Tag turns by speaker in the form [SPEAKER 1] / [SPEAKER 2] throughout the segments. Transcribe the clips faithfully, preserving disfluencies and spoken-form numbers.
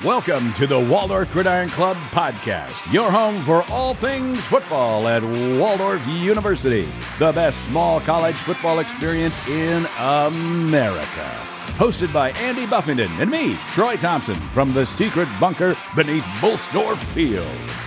[SPEAKER 1] Welcome to the Waldorf Gridiron Club podcast, your home for all things football at Waldorf University, the best small college football experience in America. Hosted by Andy Buffington and me, Troy Thompson, from the secret bunker beneath Bullsdorf Field.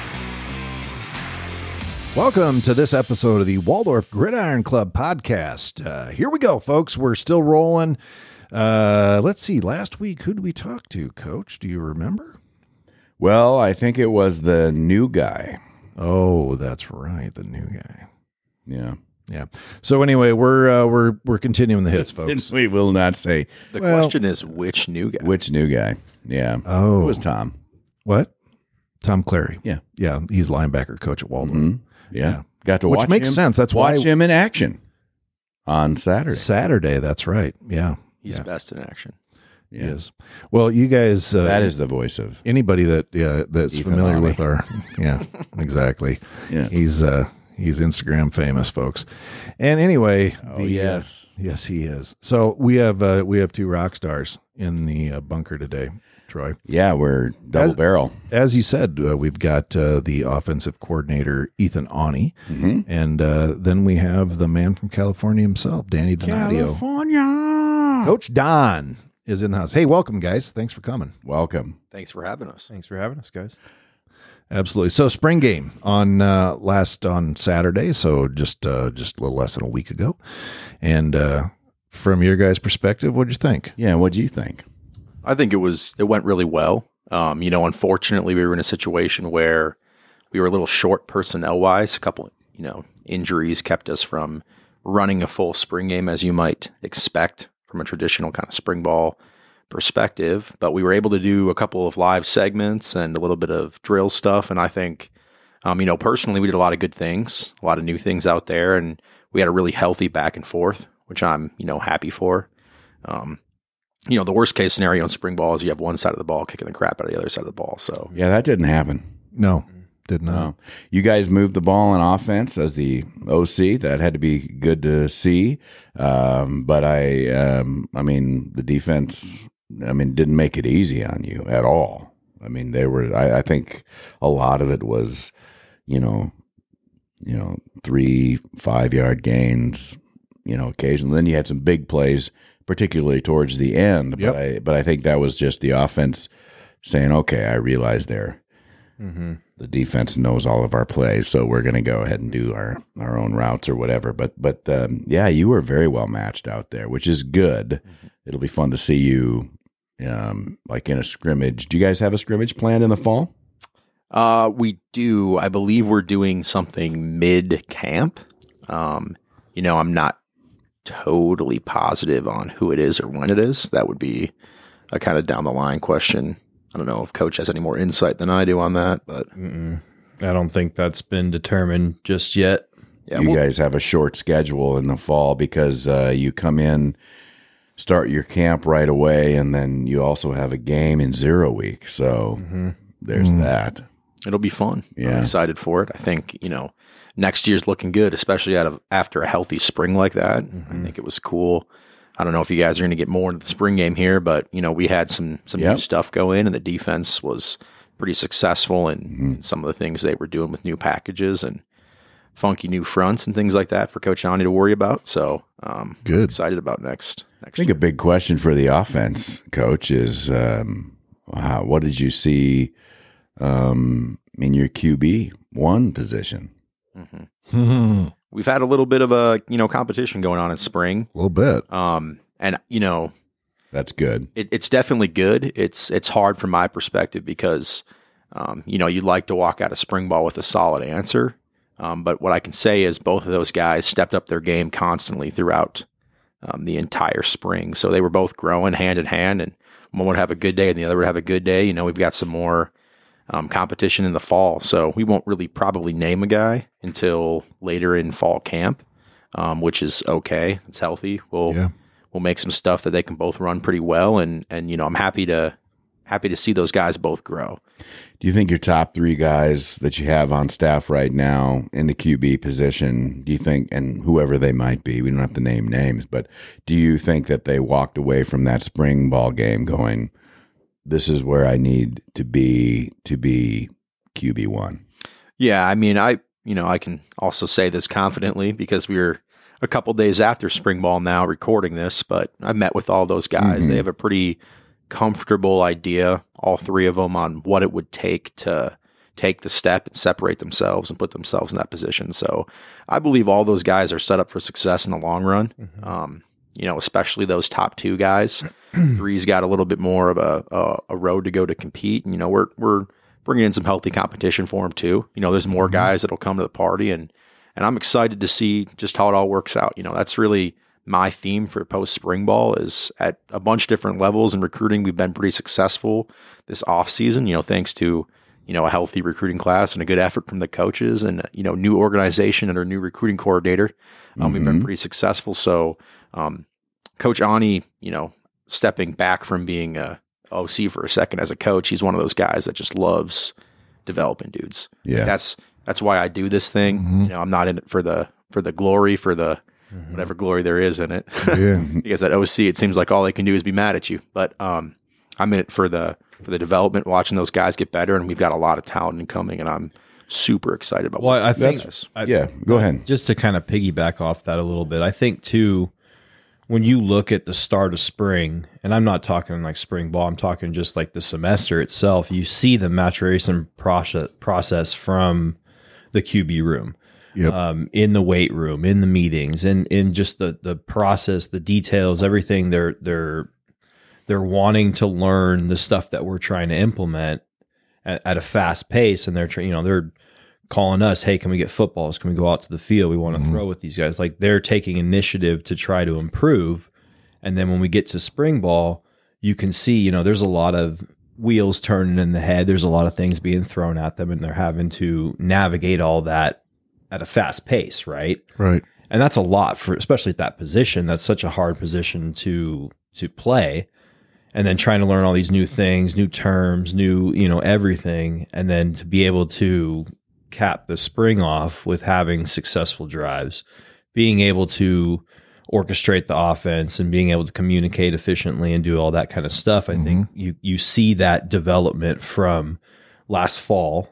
[SPEAKER 2] Welcome to this episode of the Waldorf Gridiron Club podcast. Uh, here we go, folks. We're still rolling. Uh, let's see. Last week, who did we talk to, Coach? Do you remember?
[SPEAKER 1] Well, I think it was the new guy.
[SPEAKER 2] Oh, that's right, the new guy.
[SPEAKER 1] Yeah,
[SPEAKER 2] yeah. So anyway, we're uh, we're we're continuing the hits, folks.
[SPEAKER 1] We will not say
[SPEAKER 3] the
[SPEAKER 2] well,
[SPEAKER 3] question is which new guy.
[SPEAKER 1] Which new guy? Yeah.
[SPEAKER 2] Oh,
[SPEAKER 1] it was Tom.
[SPEAKER 2] What? Tom Clary.
[SPEAKER 1] Yeah,
[SPEAKER 2] yeah. He's linebacker coach at Waldorf.
[SPEAKER 1] Mm-hmm. Yeah. yeah, got to
[SPEAKER 2] which
[SPEAKER 1] watch
[SPEAKER 2] makes
[SPEAKER 1] him,
[SPEAKER 2] sense. That's
[SPEAKER 1] watch
[SPEAKER 2] why
[SPEAKER 1] him in action on Saturday.
[SPEAKER 2] Saturday. That's right. Yeah.
[SPEAKER 3] He's
[SPEAKER 2] yeah.
[SPEAKER 3] best in action.
[SPEAKER 2] He yeah. is. Well, you guys. Uh,
[SPEAKER 1] that is the voice of
[SPEAKER 2] anybody that yeah, that's
[SPEAKER 1] Ethan
[SPEAKER 2] familiar
[SPEAKER 1] Ollie.
[SPEAKER 2] with our. Yeah, exactly.
[SPEAKER 1] Yeah.
[SPEAKER 2] He's uh, he's Instagram famous, folks. And anyway,
[SPEAKER 1] oh,
[SPEAKER 2] the,
[SPEAKER 1] yes,
[SPEAKER 2] uh, yes, he is. So we have uh, we have two rock stars in the uh, bunker today, Troy.
[SPEAKER 1] Yeah, we're double
[SPEAKER 2] as,
[SPEAKER 1] barrel.
[SPEAKER 2] As you said, uh, we've got uh, the offensive coordinator Ethan Ollie,
[SPEAKER 1] mm-hmm.
[SPEAKER 2] and uh, then we have the man from California himself, Danny Donadio.
[SPEAKER 1] California.
[SPEAKER 2] Coach Don is in the house. Hey, welcome, guys. Thanks for coming.
[SPEAKER 1] Welcome.
[SPEAKER 3] Thanks for having us.
[SPEAKER 4] Thanks for having us, guys.
[SPEAKER 2] Absolutely. So spring game on uh, last on Saturday, so just uh, just a little less than a week ago. And uh, from your guys' perspective, what'd you think?
[SPEAKER 1] Yeah, what'd you think?
[SPEAKER 3] I think it was it went really well. Um, you know, unfortunately, we were in a situation where we were a little short personnel wise. A couple, you know, injuries kept us from running a full spring game as you might expect from a traditional kind of spring ball perspective, but we were able to do a couple of live segments and a little bit of drill stuff. And I think, um, you know, personally, we did a lot of good things, a lot of new things out there, and we had a really healthy back and forth, which I'm, you know, happy for. Um, you know, the worst case scenario in spring ball is you have one side of the ball kicking the crap out of the other side of the ball. So
[SPEAKER 1] yeah, that didn't happen.
[SPEAKER 2] No, did not.
[SPEAKER 1] No. You guys moved the ball on offense as the O C. That had to be good to see. Um, but I, um, I mean, the defense, I mean, didn't make it easy on you at all. I mean, they were, I, I think a lot of it was, you know, you know, three, five yard gains, you know, occasionally. Then you had some big plays, particularly towards the end.
[SPEAKER 2] Yep.
[SPEAKER 1] But I, but I think that was just the offense saying, okay, I realize they're, mm-hmm. the defense knows all of our plays, so we're going to go ahead and do our, our own routes or whatever. But, but um, yeah, you were very well matched out there, which is good. Mm-hmm. It'll be fun to see you um, like in a scrimmage. Do you guys have a scrimmage planned in the fall?
[SPEAKER 3] Uh, we do. I believe we're doing something mid-camp. Um, you know, I'm not totally positive on who it is or when it is. That would be a kind of down-the-line question. I don't know if Coach has any more insight than I do on that, but
[SPEAKER 4] Mm-mm. I don't think that's been determined just yet.
[SPEAKER 3] Yeah,
[SPEAKER 1] you
[SPEAKER 3] we'll,
[SPEAKER 1] guys have a short schedule in the fall because uh, you come in, start your camp right away, and then you also have a game in zero week. So mm-hmm. there's mm-hmm. that.
[SPEAKER 3] It'll be fun.
[SPEAKER 1] Yeah.
[SPEAKER 3] I'm excited for it. I think, you know, next year's looking good, especially out of after a healthy spring like that. Mm-hmm. I think it was cool. I don't know if you guys are going to get more into the spring game here, but, you know, we had some some yep. new stuff go in, and the defense was pretty successful in mm-hmm. some of the things they were doing with new packages and funky new fronts and things like that for Coach Ani to worry about. So um,
[SPEAKER 2] good.
[SPEAKER 3] Excited about next next
[SPEAKER 1] I think
[SPEAKER 3] year.
[SPEAKER 1] A big question for the offense, Coach, is um, wow, what did you see um, in your Q B one position?
[SPEAKER 3] Mm-hmm. Mm-hmm. We've had a little bit of a, you know, competition going on in spring.
[SPEAKER 2] A little bit.
[SPEAKER 3] Um, and, you know,
[SPEAKER 1] that's good.
[SPEAKER 3] It, it's definitely good. It's it's hard from my perspective because, um, you know, you'd like to walk out of spring ball with a solid answer. Um, but what I can say is both of those guys stepped up their game constantly throughout um, the entire spring. So they were both growing hand in hand, and one would have a good day and the other would have a good day. You know, we've got some more um, competition in the fall. So we won't really probably name a guy until later in fall camp, um, which is okay. It's healthy. We'll yeah. we'll make some stuff that they can both run pretty well. And, and, you know, I'm happy to happy to see those guys both grow.
[SPEAKER 1] Do you think your top three guys that you have on staff right now in the Q B position, do you think, and whoever they might be, we don't have to name names, but do you think that they walked away from that spring ball game going, this is where I need to be to be Q B one.
[SPEAKER 3] Yeah, I mean, I you know I can also say this confidently because we're a couple days after spring ball now recording this, but I met with all those guys. Mm-hmm. They have a pretty comfortable idea, all three of them, on what it would take to take the step and separate themselves and put themselves in that position. So I believe all those guys are set up for success in the long run. Mm-hmm. Um, you know, especially those top two guys. Three's got a little bit more of a, a a road to go to compete. And, you know, we're we're bringing in some healthy competition for them too. You know, there's more guys that'll come to the party, and and I'm excited to see just how it all works out. You know, that's really my theme for post spring ball is at a bunch of different levels in recruiting. We've been pretty successful this off season, you know, thanks to, you know, a healthy recruiting class and a good effort from the coaches and, you know, new organization and our new recruiting coordinator. Um, mm-hmm. We've been pretty successful. So, um, Coach Ani, you know, stepping back from being a O C for a second as a coach, he's one of those guys that just loves developing dudes.
[SPEAKER 1] Yeah.
[SPEAKER 3] Like that's, that's why I do this thing. Mm-hmm. You know, I'm not in it for the, for the glory, for the, mm-hmm. whatever glory there is in it.
[SPEAKER 2] Yeah.
[SPEAKER 3] Because at O C, it seems like all they can do is be mad at you. But, um, I'm in it for the, for the development, watching those guys get better. And we've got a lot of talent incoming, and I'm super excited about
[SPEAKER 4] well,
[SPEAKER 3] what
[SPEAKER 4] I think,
[SPEAKER 3] I,
[SPEAKER 1] yeah, go ahead.
[SPEAKER 4] Just to kind of piggyback off that a little bit, I think too, when you look at the start of spring, and I'm not talking like spring ball, I'm talking just like the semester itself, you see the maturation process process from the Q B room,
[SPEAKER 2] yep.
[SPEAKER 4] um, in the weight room, in the meetings, and in just the the process, the details, everything. They're they're they're wanting to learn the stuff that we're trying to implement at, at a fast pace, and they're you know they're calling us, hey, can we get footballs? Can we go out to the field? We want to mm-hmm. throw with these guys. Like, they're taking initiative to try to improve. And then when we get to spring ball, you can see, you know, there's a lot of wheels turning in the head. There's a lot of things being thrown at them, and they're having to navigate all that at a fast pace, right?
[SPEAKER 2] Right.
[SPEAKER 4] And that's a lot for, especially at that position. That's such a hard position to to play. And then trying to learn all these new things, new terms, new, you know, everything. And then to be able to cap the spring off with having successful drives, being able to orchestrate the offense and being able to communicate efficiently and do all that kind of stuff. I mm-hmm. think you, you see that development from last fall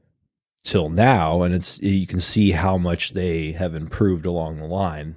[SPEAKER 4] till now, and it's, you can see how much they have improved along the line.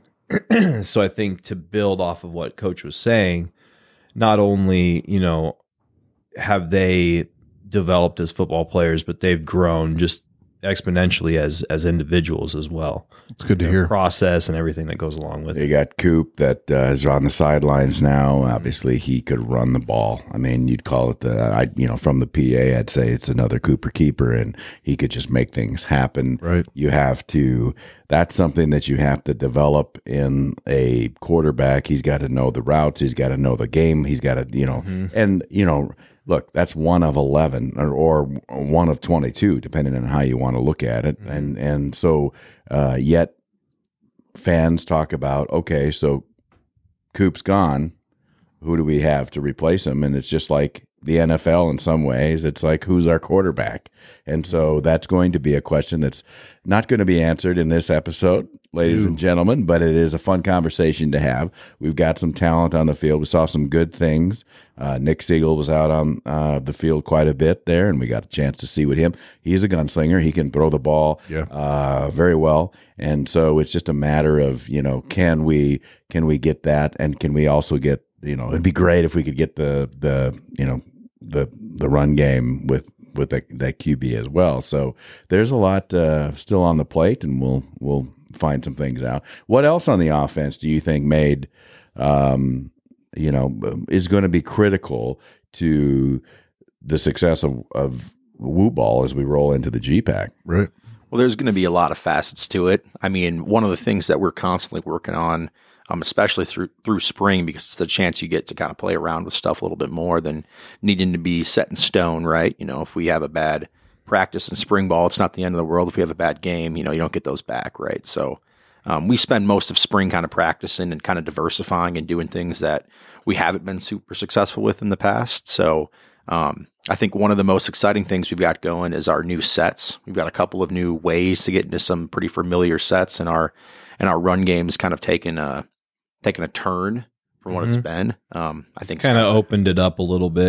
[SPEAKER 4] So I think to build off of what Coach was saying, not only, you know, have they developed as football players, but they've grown just exponentially as as individuals as well.
[SPEAKER 2] It's good to
[SPEAKER 4] Their
[SPEAKER 2] hear.
[SPEAKER 4] Process and everything that goes along with
[SPEAKER 1] You
[SPEAKER 4] it.
[SPEAKER 1] got Coop that uh, is on the sidelines now. Obviously, he could run the ball. I mean, you'd call it the, I you know, from the P A, I'd say it's another Cooper keeper, and he could just make things happen.
[SPEAKER 2] Right.
[SPEAKER 1] You have to, that's something that you have to develop in a quarterback. He's got to know the routes. He's got to know the game. He's got to, you know, mm-hmm. and, you know, look, that's one of eleven or, or one of twenty-two, depending on how you want to look at it. Mm-hmm. And and so uh, yet fans talk about, okay, so Coop's gone. Who do we have to replace him? And it's just like the N F L in some ways. It's like, who's our quarterback? And so that's going to be a question that's not going to be answered in this episode, ladies Ooh. and gentlemen, but it is a fun conversation to have. We've got some talent on the field. We saw some good things. Uh, Nick Siegel was out on uh, the field quite a bit there, and we got a chance to see with him. He's a gunslinger. He can throw the ball
[SPEAKER 2] yeah.
[SPEAKER 1] uh, very well. And so it's just a matter of, you know, can we can we get that, and can we also get, you know, it'd be great if we could get the the you know the the run game with with the, that Q B as well. So there's a lot uh, still on the plate, and we'll we'll find some things out. What else on the offense do you think made um, you know is going to be critical to the success of of Woo Ball as we roll into the G PAC?
[SPEAKER 2] Right.
[SPEAKER 3] Well, there's going to be a lot of facets to it. I mean, one of the things that we're constantly working on, Um, especially through through spring, because it's a chance you get to kind of play around with stuff a little bit more than needing to be set in stone, right? You know, if we have a bad practice in spring ball, it's not the end of the world. If we have a bad game, you know, you don't get those back, right? So um, we spend most of spring kind of practicing and kind of diversifying and doing things that we haven't been super successful with in the past. So um, I think one of the most exciting things we've got going is our new sets. We've got a couple of new ways to get into some pretty familiar sets, and our and our run game's kind of taken a taken a turn from what mm-hmm. it's been. Um, I think
[SPEAKER 4] kind of opened it up a little bit.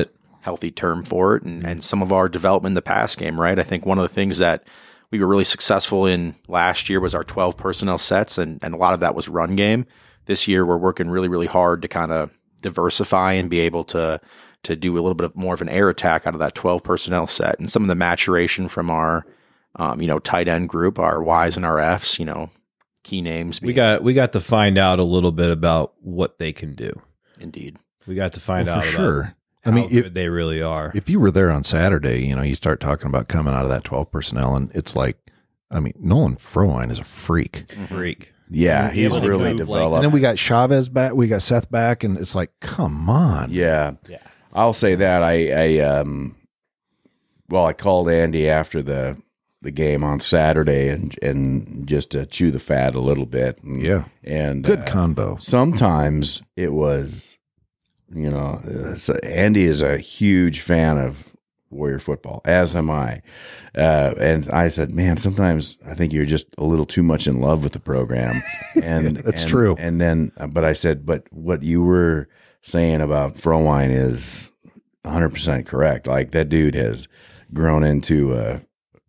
[SPEAKER 3] healthy term for it, and, and some of our development in the pass game, right? I think one of the things that we were really successful in last year was our twelve personnel sets, and, and a lot of that was run game. This year, we're working really, really hard to kind of diversify and be able to to do a little bit of more of an air attack out of that twelve personnel set. And some of the maturation from our, um, you know, tight end group, our Ys and our Fs, you know, key names.
[SPEAKER 4] We got we got to find out a little bit about what they can do.
[SPEAKER 3] Indeed.
[SPEAKER 4] We got to find
[SPEAKER 2] Well,
[SPEAKER 4] out
[SPEAKER 2] for
[SPEAKER 4] about
[SPEAKER 2] sure.
[SPEAKER 4] how
[SPEAKER 2] I mean,
[SPEAKER 4] good
[SPEAKER 2] if-
[SPEAKER 4] they really are.
[SPEAKER 2] If you were there on Saturday, you know, you start talking about coming out of that twelve personnel, and it's like, I mean, Nolan Frohline is a freak.
[SPEAKER 4] Freak.
[SPEAKER 1] Yeah,
[SPEAKER 4] Be
[SPEAKER 1] he's
[SPEAKER 4] able to
[SPEAKER 1] really
[SPEAKER 4] move like-
[SPEAKER 1] developed.
[SPEAKER 2] And then we got Chavez back, we got Seth back, and it's like, come on.
[SPEAKER 1] Yeah.
[SPEAKER 4] Yeah.
[SPEAKER 1] I'll say that I, I um well I called Andy after the the game on Saturday and and just to chew the fat a little bit. And,
[SPEAKER 2] Yeah.
[SPEAKER 1] And
[SPEAKER 2] Good
[SPEAKER 1] uh,
[SPEAKER 2] combo.
[SPEAKER 1] sometimes it was, you know, uh, so Andy is a huge fan of Warrior football, as am I. Uh, and I said, man, sometimes I think you're just a little too much in love with the program. And
[SPEAKER 2] That's
[SPEAKER 1] and-
[SPEAKER 2] true.
[SPEAKER 1] And then, but I said, but what you were saying about Frohline is one hundred percent correct. Like that dude has grown into a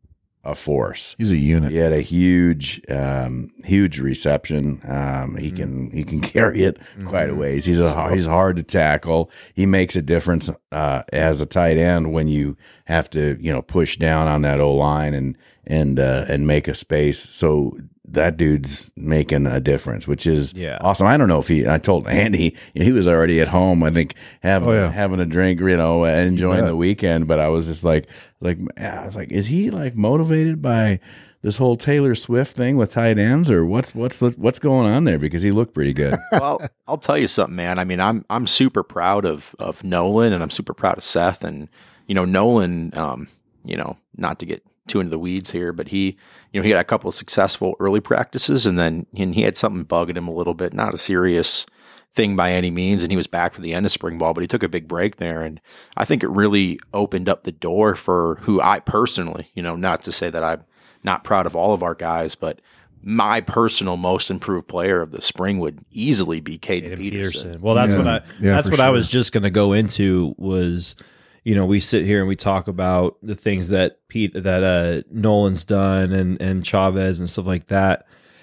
[SPEAKER 1] a force.
[SPEAKER 2] He's a unit.
[SPEAKER 1] He had a huge, um, huge reception. Um, he can he can carry it quite a ways. He's a he's hard to tackle. He makes a difference uh, as a tight end when you have to you know push down on that O line and and uh, and make a space. So that dude's making a difference, which is
[SPEAKER 4] Yeah.
[SPEAKER 1] awesome. I don't know if he. I told Andy he was already at home. I think having
[SPEAKER 2] Oh, yeah.
[SPEAKER 1] having a drink, you know, enjoying
[SPEAKER 2] bet.
[SPEAKER 1] the weekend. But I was just like, like I was like, is he like motivated by this whole Taylor Swift thing with tight ends, or what's what's the, what's going on there? Because he looked pretty good.
[SPEAKER 3] Well, I'll tell you something, man. I mean, I'm I'm super proud of of Nolan, and I'm super proud of Seth, and you know, Nolan. Um, you know, not to get too into the weeds here, but he, you know, he had a couple of successful early practices, and then and he had something bugging him a little bit. Not a serious thing by any means, and he was back for the end of spring ball, but he took a big break there, and I think it really opened up the door for who I personally, you know, not to say that I'm not proud of all of our guys, but my personal most improved player of the spring would easily be Caden
[SPEAKER 4] Caden
[SPEAKER 3] Peterson.
[SPEAKER 4] Peterson. Well, that's
[SPEAKER 2] Yeah.
[SPEAKER 4] what I
[SPEAKER 2] Yeah,
[SPEAKER 4] that's
[SPEAKER 2] for
[SPEAKER 4] what I
[SPEAKER 2] sure.
[SPEAKER 4] was just going to go into was, you know, we sit here and we talk about the things that Pete that uh, Nolan's done and and Chavez and stuff like that,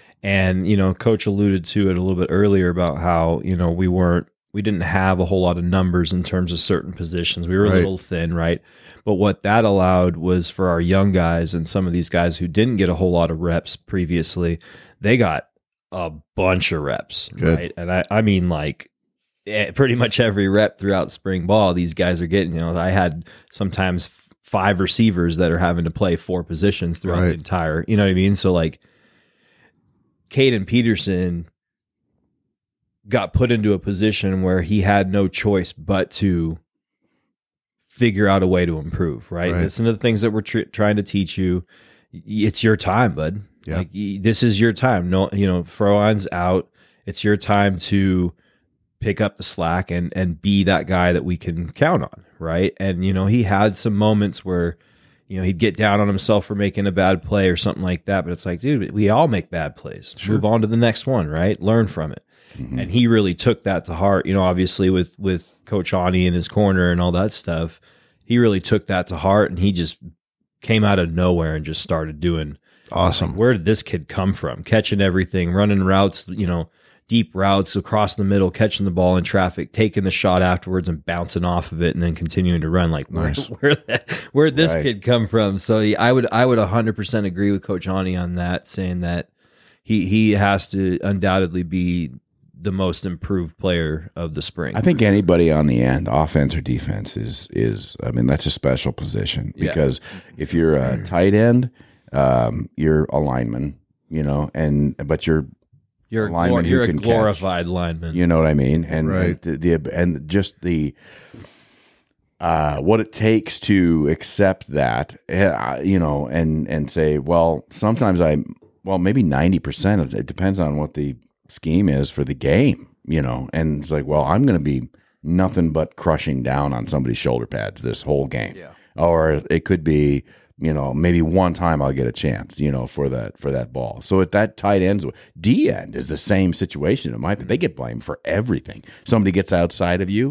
[SPEAKER 4] and you know, Coach alluded to it a little bit earlier about how you know we weren't we didn't have a whole lot of numbers in terms of certain positions. We were
[SPEAKER 2] Right.
[SPEAKER 4] a little thin, right? But what that allowed was for our young guys and some of these guys who didn't get a whole lot of reps previously, they got a bunch of reps,
[SPEAKER 2] Good.
[SPEAKER 4] right? And I, I mean, like eh, pretty much every rep throughout spring ball, these guys are getting. You know, I had sometimes f- five receivers that are having to play four positions throughout
[SPEAKER 2] Right.
[SPEAKER 4] the entire. You know what I mean? So like, Caden Peterson got put into a position where he had no choice but to figure out a way to improve, right?
[SPEAKER 2] Right.
[SPEAKER 4] Listen to the things that we're tr- trying to teach you. Y- It's your time, bud.
[SPEAKER 2] Yeah.
[SPEAKER 4] Like y- this is your time. No, you know, Frohline's out. It's your time to pick up the slack and and be that guy that we can count on, right? And you know, he had some moments where you know he'd get down on himself for making a bad play or something like that, but it's like, dude, we all make bad plays. Move on to the next one, right? Learn from it. And he really took that to heart. You know, obviously with with Coach Ani in his corner and all that stuff, he really took that to heart, and he just came out of nowhere and just started doing.
[SPEAKER 2] Awesome.
[SPEAKER 4] Where did this kid come from? Catching everything, running routes, you know, deep routes across the middle, catching the ball in traffic, taking the shot afterwards and bouncing off of it, and then continuing to run. Like,
[SPEAKER 2] Nice.
[SPEAKER 4] where where where'd this
[SPEAKER 1] Right.
[SPEAKER 4] kid come from? So yeah, I would I would one hundred percent agree with Coach Ani on that, saying that he he has to undoubtedly be the most improved player of the spring.
[SPEAKER 1] I think anybody on the end, offense or defense, is is. I mean, that's a special position
[SPEAKER 4] Yeah.
[SPEAKER 1] because if you're a tight end, um, you're a lineman, you know, and but you're
[SPEAKER 4] you're a,
[SPEAKER 1] lineman
[SPEAKER 4] glor-
[SPEAKER 1] who
[SPEAKER 4] you're a
[SPEAKER 1] can catch.
[SPEAKER 4] glorified lineman.
[SPEAKER 1] You know what I mean? And
[SPEAKER 2] Right.
[SPEAKER 1] the, the and just the uh, what it takes to accept that, uh, you know, and and say, well, sometimes I, well, maybe ninety percent of it depends on what the scheme is for the game, you know, and it's like, well, I'm going to be nothing but crushing down on somebody's shoulder pads this whole game,
[SPEAKER 3] Yeah.
[SPEAKER 1] or it could be, you know, maybe one time I'll get a chance, you know, for that for that ball. So at that tight ends, D end is the same situation. In my opinion, they get blamed for everything. Somebody gets outside of you,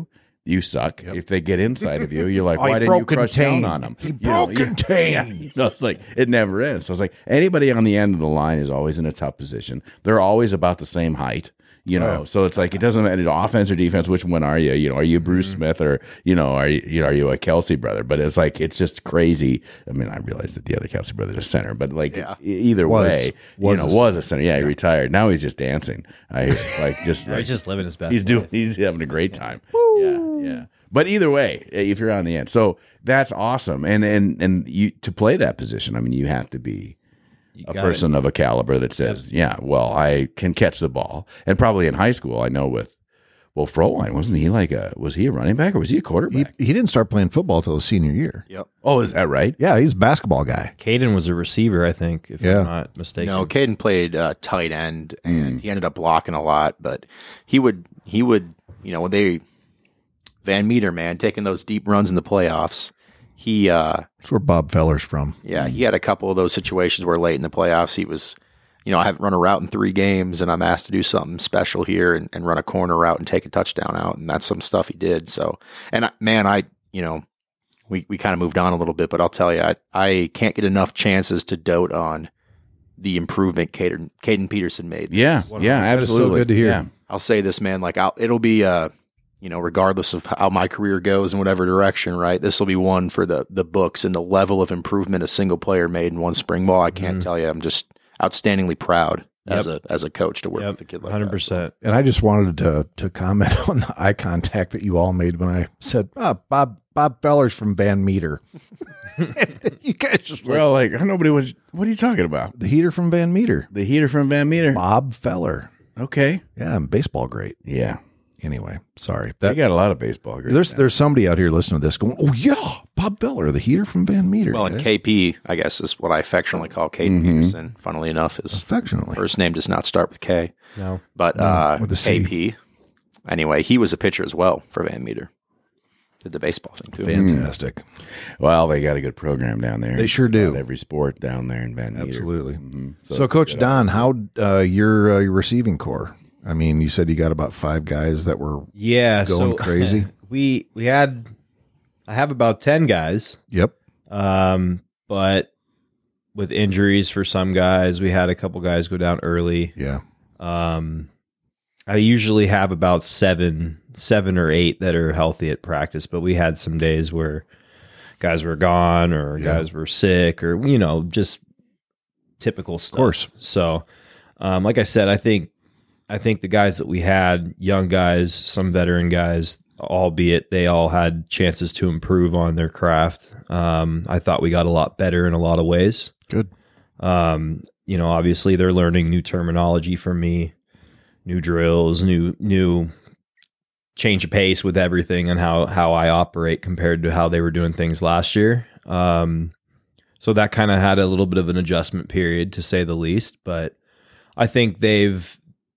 [SPEAKER 1] you suck. If they get inside of you, you're like,
[SPEAKER 2] Oh, he
[SPEAKER 1] why didn't you
[SPEAKER 2] broke
[SPEAKER 1] crush
[SPEAKER 2] contain.
[SPEAKER 1] down on them?
[SPEAKER 2] He
[SPEAKER 1] You know,
[SPEAKER 2] broke
[SPEAKER 1] yeah,
[SPEAKER 2] contain.
[SPEAKER 1] yeah. You know, it's like it never ends. So it's like anybody on the end of the line is always in a tough position. They're always about the same height. You know,
[SPEAKER 2] Oh.
[SPEAKER 1] so it's like it doesn't matter offense or defense. Which one are you? You know, are you Bruce
[SPEAKER 2] Mm-hmm.
[SPEAKER 1] Smith or you know, are you, you know, are you a Kelsey brother? But it's like it's just crazy. I mean, I realize that the other Kelsey brother is a center, but like
[SPEAKER 3] Yeah.
[SPEAKER 1] e- either
[SPEAKER 2] Was.
[SPEAKER 1] way,
[SPEAKER 2] Was
[SPEAKER 1] you
[SPEAKER 2] a
[SPEAKER 1] know, was a center. Yeah, he retired. Now he's just dancing. I like just like,
[SPEAKER 4] He's just living his best.
[SPEAKER 1] he's doing
[SPEAKER 4] life.
[SPEAKER 1] he's having a great time. Yeah, yeah. But either way, if you're on the end, so that's awesome. And and and you to play that position, I mean, you have to be
[SPEAKER 4] You
[SPEAKER 1] a
[SPEAKER 4] got it.
[SPEAKER 1] person of a caliber that says, yeah, well, I can catch the ball. And probably in high school, I know with, well, Froline, wasn't he like a, was he a running back or was he a
[SPEAKER 2] He,
[SPEAKER 1] quarterback?
[SPEAKER 2] he didn't start playing football till his senior year.
[SPEAKER 3] Yep.
[SPEAKER 1] Oh, is that right?
[SPEAKER 2] Yeah, he's a basketball guy.
[SPEAKER 4] Caden was a receiver, I think, if
[SPEAKER 2] Yeah.
[SPEAKER 4] I'm not mistaken.
[SPEAKER 3] No, Caden played uh, tight end,
[SPEAKER 1] Mm.
[SPEAKER 3] and he ended up blocking a lot. But he would, he would, you know, when they Van Meter, man, taking those deep runs in the playoffs. He, uh,
[SPEAKER 2] That's where Bob Feller's from.
[SPEAKER 3] yeah, he had a couple of those situations where late in the playoffs, he was, you know, I haven't run a route in three games, and I'm asked to do something special here and, and run a corner route and take a touchdown out, and that's some stuff he did. So, and I, man, I, you know, we we kind of moved on a little bit, but I'll tell you, I I can't get enough chances to dote on the improvement Caden, Caden Peterson made.
[SPEAKER 1] Yeah, yeah,
[SPEAKER 2] That is so
[SPEAKER 1] absolutely.
[SPEAKER 2] good to hear.
[SPEAKER 1] Yeah.
[SPEAKER 3] I'll say this, man, like I'll, it'll be, uh, you know, regardless of how my career goes in whatever direction, right? This will be one for the the books and the level of improvement a single player made in one spring ball. I can't tell you. I'm just outstandingly proud as a as a coach to work with a kid like
[SPEAKER 4] one hundred
[SPEAKER 3] that.
[SPEAKER 4] percent.
[SPEAKER 2] And I just wanted to to comment on the eye contact that you all made when I said, oh, Bob Bob Feller's from Van Meter. You guys just
[SPEAKER 1] Well, like nobody was, what are you talking about?
[SPEAKER 2] the heater from Van Meter.
[SPEAKER 1] The heater from Van Meter?
[SPEAKER 2] Bob Feller.
[SPEAKER 1] Okay.
[SPEAKER 2] Yeah, and baseball great.
[SPEAKER 1] Yeah.
[SPEAKER 2] Anyway, sorry.
[SPEAKER 1] They
[SPEAKER 2] That,
[SPEAKER 1] got a lot of baseball. great
[SPEAKER 2] there's
[SPEAKER 1] now.
[SPEAKER 2] there's somebody out here listening to this going, oh yeah, Bob Feller, the heater from Van Meter.
[SPEAKER 3] Well, and
[SPEAKER 2] guys.
[SPEAKER 3] K P, I guess, is what I affectionately call Caden
[SPEAKER 1] Mm-hmm.
[SPEAKER 3] Peterson. Funnily enough, his
[SPEAKER 2] affectionately.
[SPEAKER 3] first name does not start with K,
[SPEAKER 4] No.
[SPEAKER 3] but uh,
[SPEAKER 2] with a C.
[SPEAKER 3] K P. Anyway, he was a pitcher as well for Van Meter. Did the baseball thing too.
[SPEAKER 2] Fantastic.
[SPEAKER 1] Well, they got a good program down there.
[SPEAKER 2] They sure
[SPEAKER 1] Just about
[SPEAKER 2] do.
[SPEAKER 1] Every sport down there in Van Meter.
[SPEAKER 2] Absolutely.
[SPEAKER 1] Mhm.
[SPEAKER 2] So, Coach Don, how uh, your uh, your receiving core? I mean, you said you got about five guys that were.
[SPEAKER 4] Yeah,
[SPEAKER 2] Going
[SPEAKER 4] so
[SPEAKER 2] crazy?
[SPEAKER 4] We we had I have about ten guys.
[SPEAKER 2] Yep.
[SPEAKER 4] Um, but with injuries for some guys, we had a couple guys go down early.
[SPEAKER 2] Yeah.
[SPEAKER 4] Um, I usually have about seven, seven or eight that are healthy at practice, but we had some days where guys were gone or
[SPEAKER 2] Yeah.
[SPEAKER 4] guys were sick or you know just typical stuff.
[SPEAKER 2] Of course.
[SPEAKER 4] So, um, like I said, I think I think the guys that we had, young guys, some veteran guys, albeit they all had chances to improve on their craft. Um, I thought we got a lot better in a lot of ways.
[SPEAKER 2] Good.
[SPEAKER 4] Um, you know, obviously they're learning new terminology from me, new drills, new new change of pace with everything and how how I operate compared to how they were doing things last year. Um, so that kind of had a little bit of an adjustment period, to say the least. But I think they've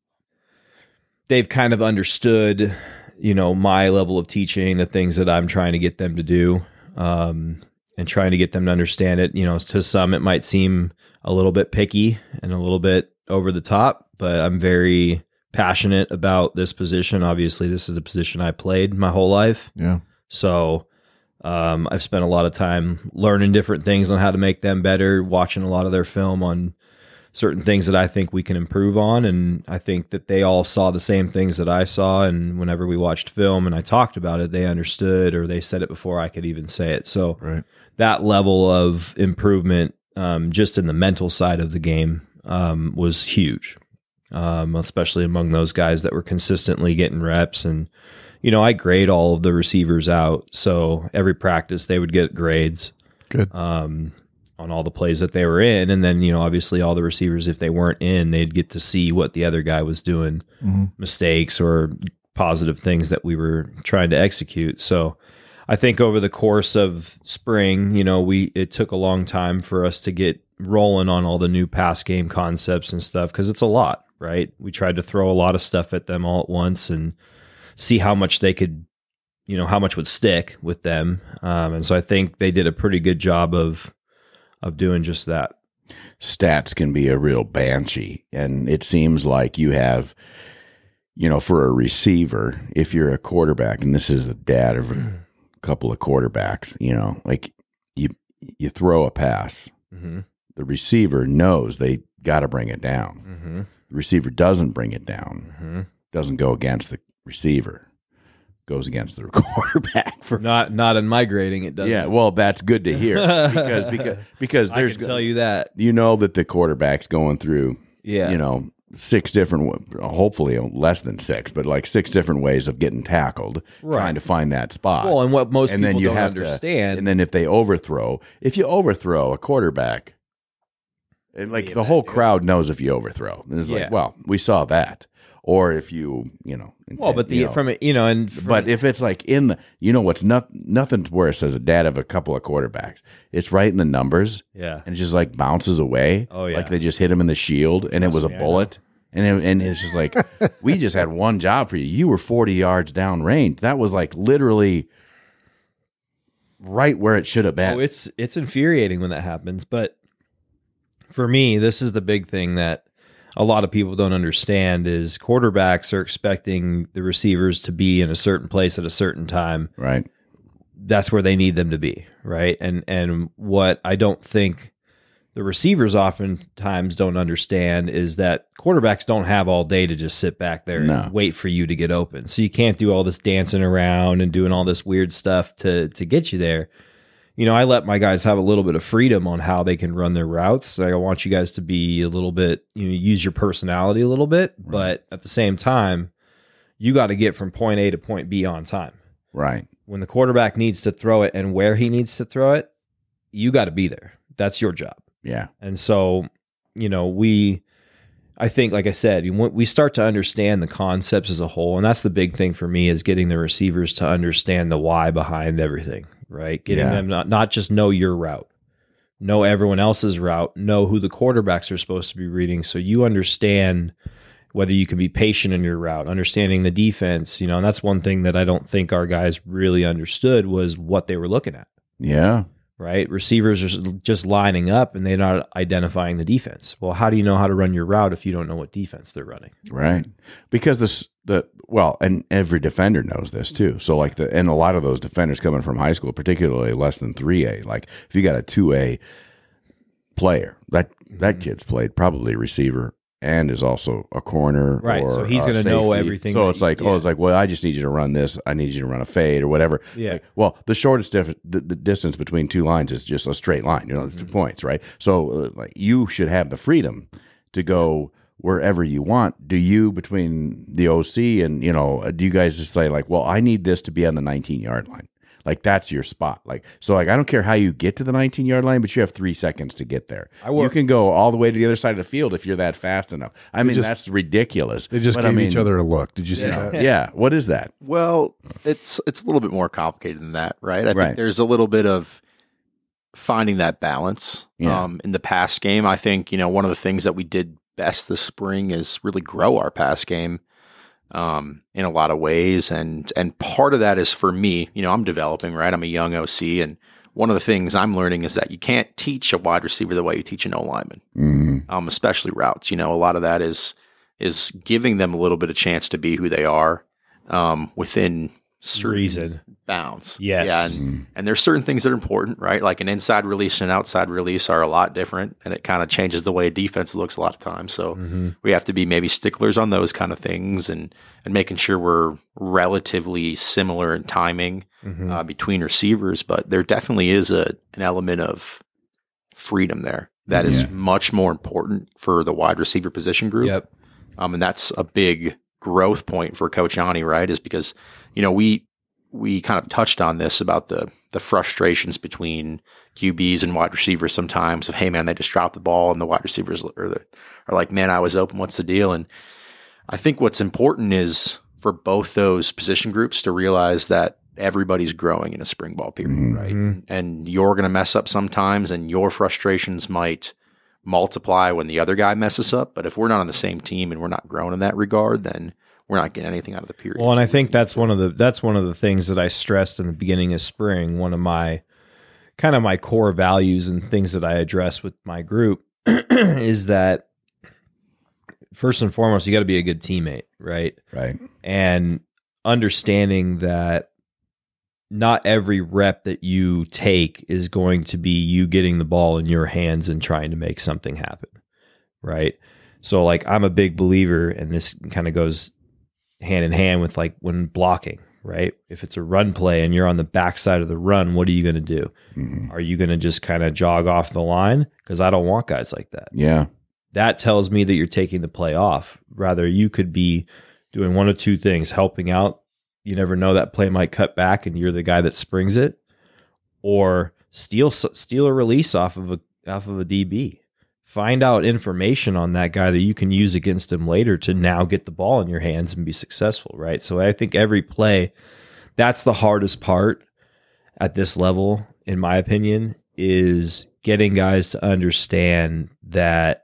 [SPEAKER 4] they've kind of understood, you know, my level of teaching, the things that I'm trying to get them to do, um, and trying to get them to understand it. You know, to some it might seem a little bit picky and a little bit over the top, but I'm very passionate about this position. Obviously, this is the position I played my whole life.
[SPEAKER 2] Yeah.
[SPEAKER 4] So um, I've spent a lot of time learning different things on how to make them better, watching a lot of their film on certain things that I think we can improve on. And I think that they all saw the same things that I saw. And whenever we watched film and I talked about it, they understood, or they said it before I could even say it. So
[SPEAKER 2] Right.
[SPEAKER 4] that level of improvement, um, just in the mental side of the game, um, was huge. Um, especially among those guys that were consistently getting reps. And, you know, I grade all of the receivers out. So every practice they would get grades
[SPEAKER 2] Good.
[SPEAKER 4] um, on all the plays that they were in. And then, you know, obviously all the receivers, if they weren't in, they'd get to see what the other guy was doing,
[SPEAKER 2] Mhm.
[SPEAKER 4] mistakes or positive things that we were trying to execute. So I think over the course of spring, you know, we, it took a long time for us to get rolling on all the new pass game concepts and stuff, because it's a lot, right? We tried to throw a lot of stuff at them all at once and see how much they could, you know, how much would stick with them. Um, and so I think they did a pretty good job of, of doing just that.
[SPEAKER 1] Stats can be a real banshee, and it seems like you have you know, for a receiver, if you're a quarterback, and this is the dad of a couple of quarterbacks, you know, like you you throw a pass,
[SPEAKER 4] Mm-hmm.
[SPEAKER 1] the receiver knows they got to bring it down.
[SPEAKER 4] Mm-hmm.
[SPEAKER 1] The receiver doesn't bring it down,
[SPEAKER 4] Mm-hmm.
[SPEAKER 1] doesn't go against the receiver, goes against the quarterback. For
[SPEAKER 4] Not not in my grading, it doesn't.
[SPEAKER 1] yeah, well, that's good to hear because because because
[SPEAKER 4] I
[SPEAKER 1] there's
[SPEAKER 4] can tell you that.
[SPEAKER 1] you know that the quarterback's going through
[SPEAKER 4] Yeah.
[SPEAKER 1] you know six different, hopefully less than six, but like six different ways of getting tackled,
[SPEAKER 4] Right.
[SPEAKER 1] trying to find that spot.
[SPEAKER 4] Well, and what most
[SPEAKER 1] and
[SPEAKER 4] people
[SPEAKER 1] then you
[SPEAKER 4] don't
[SPEAKER 1] have
[SPEAKER 4] understand.
[SPEAKER 1] To, and then if they overthrow, if you overthrow a quarterback, and like
[SPEAKER 3] Be a
[SPEAKER 1] the
[SPEAKER 3] bad
[SPEAKER 1] whole
[SPEAKER 3] deal.
[SPEAKER 1] crowd knows if you overthrow. And it's
[SPEAKER 4] Yeah.
[SPEAKER 1] like, well, we saw that. Or if you, you know,
[SPEAKER 4] well, but the
[SPEAKER 1] you know,
[SPEAKER 4] from it, you know, and from,
[SPEAKER 1] but if it's like in the, you know, what's not nothing's worse as a dad of a couple of quarterbacks. It's right in the numbers,
[SPEAKER 4] yeah,
[SPEAKER 1] and it just like bounces away.
[SPEAKER 4] Oh, yeah.
[SPEAKER 1] like they just hit him in the shield, and it was a
[SPEAKER 4] me, I
[SPEAKER 1] bullet. And it, and it's just like we just had one job for you. You were forty yards down range. That was like literally right where it should have been.
[SPEAKER 4] oh, it's it's infuriating when that happens. But for me, this is the big thing that a lot of people don't understand is quarterbacks are expecting the receivers to be in a certain place at a certain time.
[SPEAKER 1] Right.
[SPEAKER 4] That's where they need them to be, right? And and what I don't think the receivers oftentimes don't understand is that quarterbacks don't have all day to just sit back there
[SPEAKER 1] No.
[SPEAKER 4] and wait for you to get open. So you can't do all this dancing around and doing all this weird stuff to to get you there. You know, I let my guys have a little bit of freedom on how they can run their routes. Like, I want you guys to be a little bit, you know, use your personality a little bit, but at the same time, you got to get from point A to point B on time.
[SPEAKER 1] Right.
[SPEAKER 4] When the quarterback needs to throw it and where he needs to throw it, you got to be there. That's your job.
[SPEAKER 1] Yeah.
[SPEAKER 4] And so, you know, we, I think, like I said, when we start to understand the concepts as a whole, and that's the big thing for me is getting the receivers to understand the why behind everything, right? Getting
[SPEAKER 1] Yeah.
[SPEAKER 4] them not, not just know your route, know everyone else's route, know who the quarterbacks are supposed to be reading. So you understand whether you can be patient in your route, understanding the defense, you know, and that's one thing that I don't think our guys really understood was what they were looking at.
[SPEAKER 1] Yeah.
[SPEAKER 4] Right? Receivers are just lining up and they're not identifying the defense. Well, how do you know how to run your route if you don't know what defense they're running?
[SPEAKER 1] Right. Because this, the, well, and every defender knows this too. So like the, and a lot of those defenders coming from high school, particularly less than three A, like if you got a two A player, that, that kid's played probably receiver and is also a corner.
[SPEAKER 4] Right,
[SPEAKER 1] Or
[SPEAKER 4] so he's
[SPEAKER 1] a
[SPEAKER 4] gonna know
[SPEAKER 1] safety.
[SPEAKER 4] everything
[SPEAKER 1] So
[SPEAKER 4] that
[SPEAKER 1] it's
[SPEAKER 4] you-
[SPEAKER 1] like,
[SPEAKER 4] yeah.
[SPEAKER 1] oh, it's like, well, I just need you to run this. I need you to run a fade or whatever. It's
[SPEAKER 4] Yeah.
[SPEAKER 1] like, well, the shortest diff- the, the distance between two lines is just a straight line. You know, it's two points, right? So uh, like you should have the freedom to go wherever you want. Do you between the O C and, you know, uh, do you guys just say like, well, I need this to be on the nineteen yard line? Like that's your spot. Like, so like, I don't care how you get to the nineteen yard line, but you have three seconds to get there.
[SPEAKER 4] I work-
[SPEAKER 1] you can go all the way to the other side of the field if you're that fast enough. I mean,
[SPEAKER 2] just-
[SPEAKER 1] that's ridiculous.
[SPEAKER 2] They just
[SPEAKER 1] But
[SPEAKER 2] gave
[SPEAKER 1] I mean,
[SPEAKER 2] each other a look. Did you see that?
[SPEAKER 1] Yeah. What is that?
[SPEAKER 3] Well, it's it's a little bit more complicated than that, right? I
[SPEAKER 1] Right.
[SPEAKER 3] think there's a little bit of finding that balance.
[SPEAKER 1] Yeah.
[SPEAKER 3] Um, in the pass game, I think, you know, one of the things that we did best this spring is really grow our pass game um, in a lot of ways. And and part of that is for me, you know, I'm developing, right? I'm a young O C, and one of the things I'm learning is that you can't teach a wide receiver the way you teach an O lineman,
[SPEAKER 1] Mm-hmm.
[SPEAKER 3] um, especially routes. You know, a lot of that is is giving them a little bit of chance to be who they are um, within certain
[SPEAKER 4] Reason.
[SPEAKER 3] bounds.
[SPEAKER 4] Yes.
[SPEAKER 3] Yeah. And, and there's certain things that are important, right? Like an inside release and an outside release are a lot different, and it kind of changes the way a defense looks a lot of times. So
[SPEAKER 4] Mm-hmm.
[SPEAKER 3] we have to be maybe sticklers on those kind of things and, and making sure we're relatively similar in timing
[SPEAKER 4] Mm-hmm.
[SPEAKER 3] uh, between receivers. But there definitely is a an element of freedom there that is
[SPEAKER 1] Yeah.
[SPEAKER 3] much more important for the wide receiver position group.
[SPEAKER 4] Yep.
[SPEAKER 3] Um, and that's a big growth point for Coach Yanni, right? Is because, you know, we we kind of touched on this about the the frustrations between Q Bs and wide receivers sometimes of, hey man, they just dropped the ball, and the wide receivers are, the, are like, man, I was open. What's the deal? And I think what's important is for both those position groups to realize that everybody's growing in a spring ball period,
[SPEAKER 1] Mhm.
[SPEAKER 3] right?
[SPEAKER 4] Mhm.
[SPEAKER 3] And you're going to mess up sometimes, and your frustrations might multiply when the other guy messes up. But if we're not on the same team and we're not growing in that regard, then we're not getting anything out of the period.
[SPEAKER 4] Well, and I think that's one of the that's one of the things that I stressed in the beginning of spring. One of my kind of my core values and things that I address with my group is that first and foremost, you got to be a good teammate, right?
[SPEAKER 1] Right.
[SPEAKER 4] And understanding that not every rep that you take is going to be you getting the ball in your hands and trying to make something happen, right? So like I'm a big believer, and this kind of goes hand in hand with like when blocking, right? If it's a run play and you're on the backside of the run, what are you going to do? Mm-hmm. Are you going to just kind of jog off the line? Because I don't want guys like that.
[SPEAKER 1] Yeah.
[SPEAKER 4] That tells me that you're taking the play off. Rather, you could be doing one of two things, helping out. You never know, that play might cut back and you're the guy that springs it, or steal steal a release off of a off of a D B. Find out information on that guy that you can use against him later to now get the ball in your hands and be successful, right? So I think every play, that's the hardest part at this level, in my opinion, is getting guys to understand that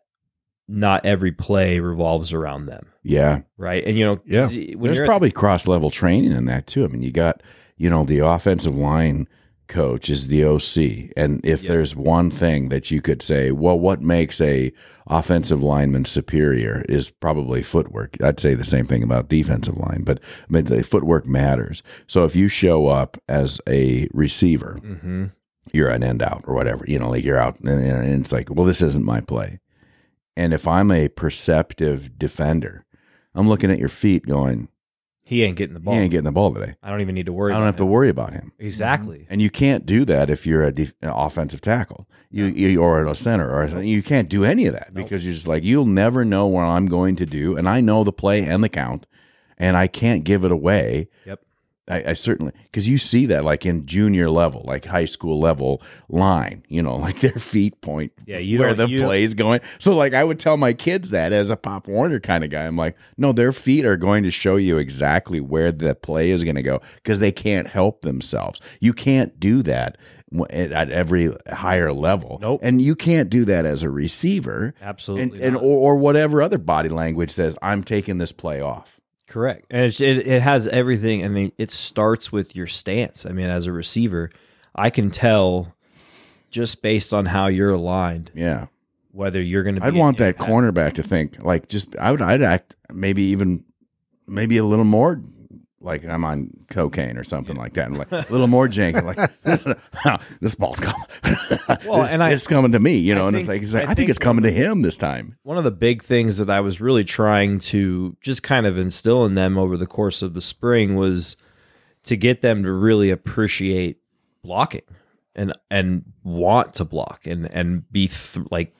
[SPEAKER 4] not every play revolves around them.
[SPEAKER 1] Yeah.
[SPEAKER 4] Right. And, you know,
[SPEAKER 2] yeah.
[SPEAKER 4] when
[SPEAKER 1] there's probably cross level training in that too. I mean, you got, you know, the offensive line coach is the O C. And if yep. there's one thing that you could say, well, what makes a offensive lineman superior is probably footwork. I'd say the same thing about defensive line, but I mean, the footwork matters. So if you show up as a receiver, mm-hmm. you're an end out or whatever, you know, like you're out and, and it's like, well, this isn't my play. And if I'm a perceptive defender, I'm looking at your feet going,
[SPEAKER 4] he ain't getting the ball.
[SPEAKER 1] He ain't getting the ball today.
[SPEAKER 4] I don't even need to worry
[SPEAKER 1] I don't
[SPEAKER 4] about
[SPEAKER 1] have
[SPEAKER 4] him.
[SPEAKER 1] to worry about him.
[SPEAKER 4] Exactly.
[SPEAKER 1] And you can't do that if you're a def- an offensive tackle you, you or a center. or nope. You can't do any of that nope. because you're just like, you'll never know what I'm going to do. And I know the play and the count, and I can't give it away.
[SPEAKER 4] Yep.
[SPEAKER 1] I, I certainly, because you see that like in junior level, like high school level line, you know, like their feet point
[SPEAKER 4] yeah, you
[SPEAKER 1] where the
[SPEAKER 4] you
[SPEAKER 1] play's going. So like I would tell my kids that as a Pop Warner kind of guy, I'm like, no, their feet are going to show you exactly where the play is going to go because they can't help themselves. You can't do that at every higher level.
[SPEAKER 4] Nope.
[SPEAKER 1] And you can't do that as a receiver.
[SPEAKER 4] Absolutely.
[SPEAKER 1] And, and or, or whatever other body language says, I'm taking this play off.
[SPEAKER 4] Correct. And it's, it it has everything. I mean, it starts with your stance. I mean, as a receiver, I can tell just based on how you're aligned.
[SPEAKER 1] Yeah.
[SPEAKER 4] Whether you're going to be
[SPEAKER 1] I'd want that cornerback to think like just I would I'd act maybe even maybe a little more like I'm on cocaine or something yeah. like that, and like a little more janky, like this, this ball's coming.
[SPEAKER 4] Well, and I,
[SPEAKER 1] it's coming to me, you know,
[SPEAKER 4] I
[SPEAKER 1] and
[SPEAKER 4] think,
[SPEAKER 1] it's like, it's like I,
[SPEAKER 4] I
[SPEAKER 1] think,
[SPEAKER 4] think
[SPEAKER 1] it's coming to him this time.
[SPEAKER 4] One of the big things that I was really trying to just kind of instill in them over the course of the spring was to get them to really appreciate blocking and and want to block and and be th- like.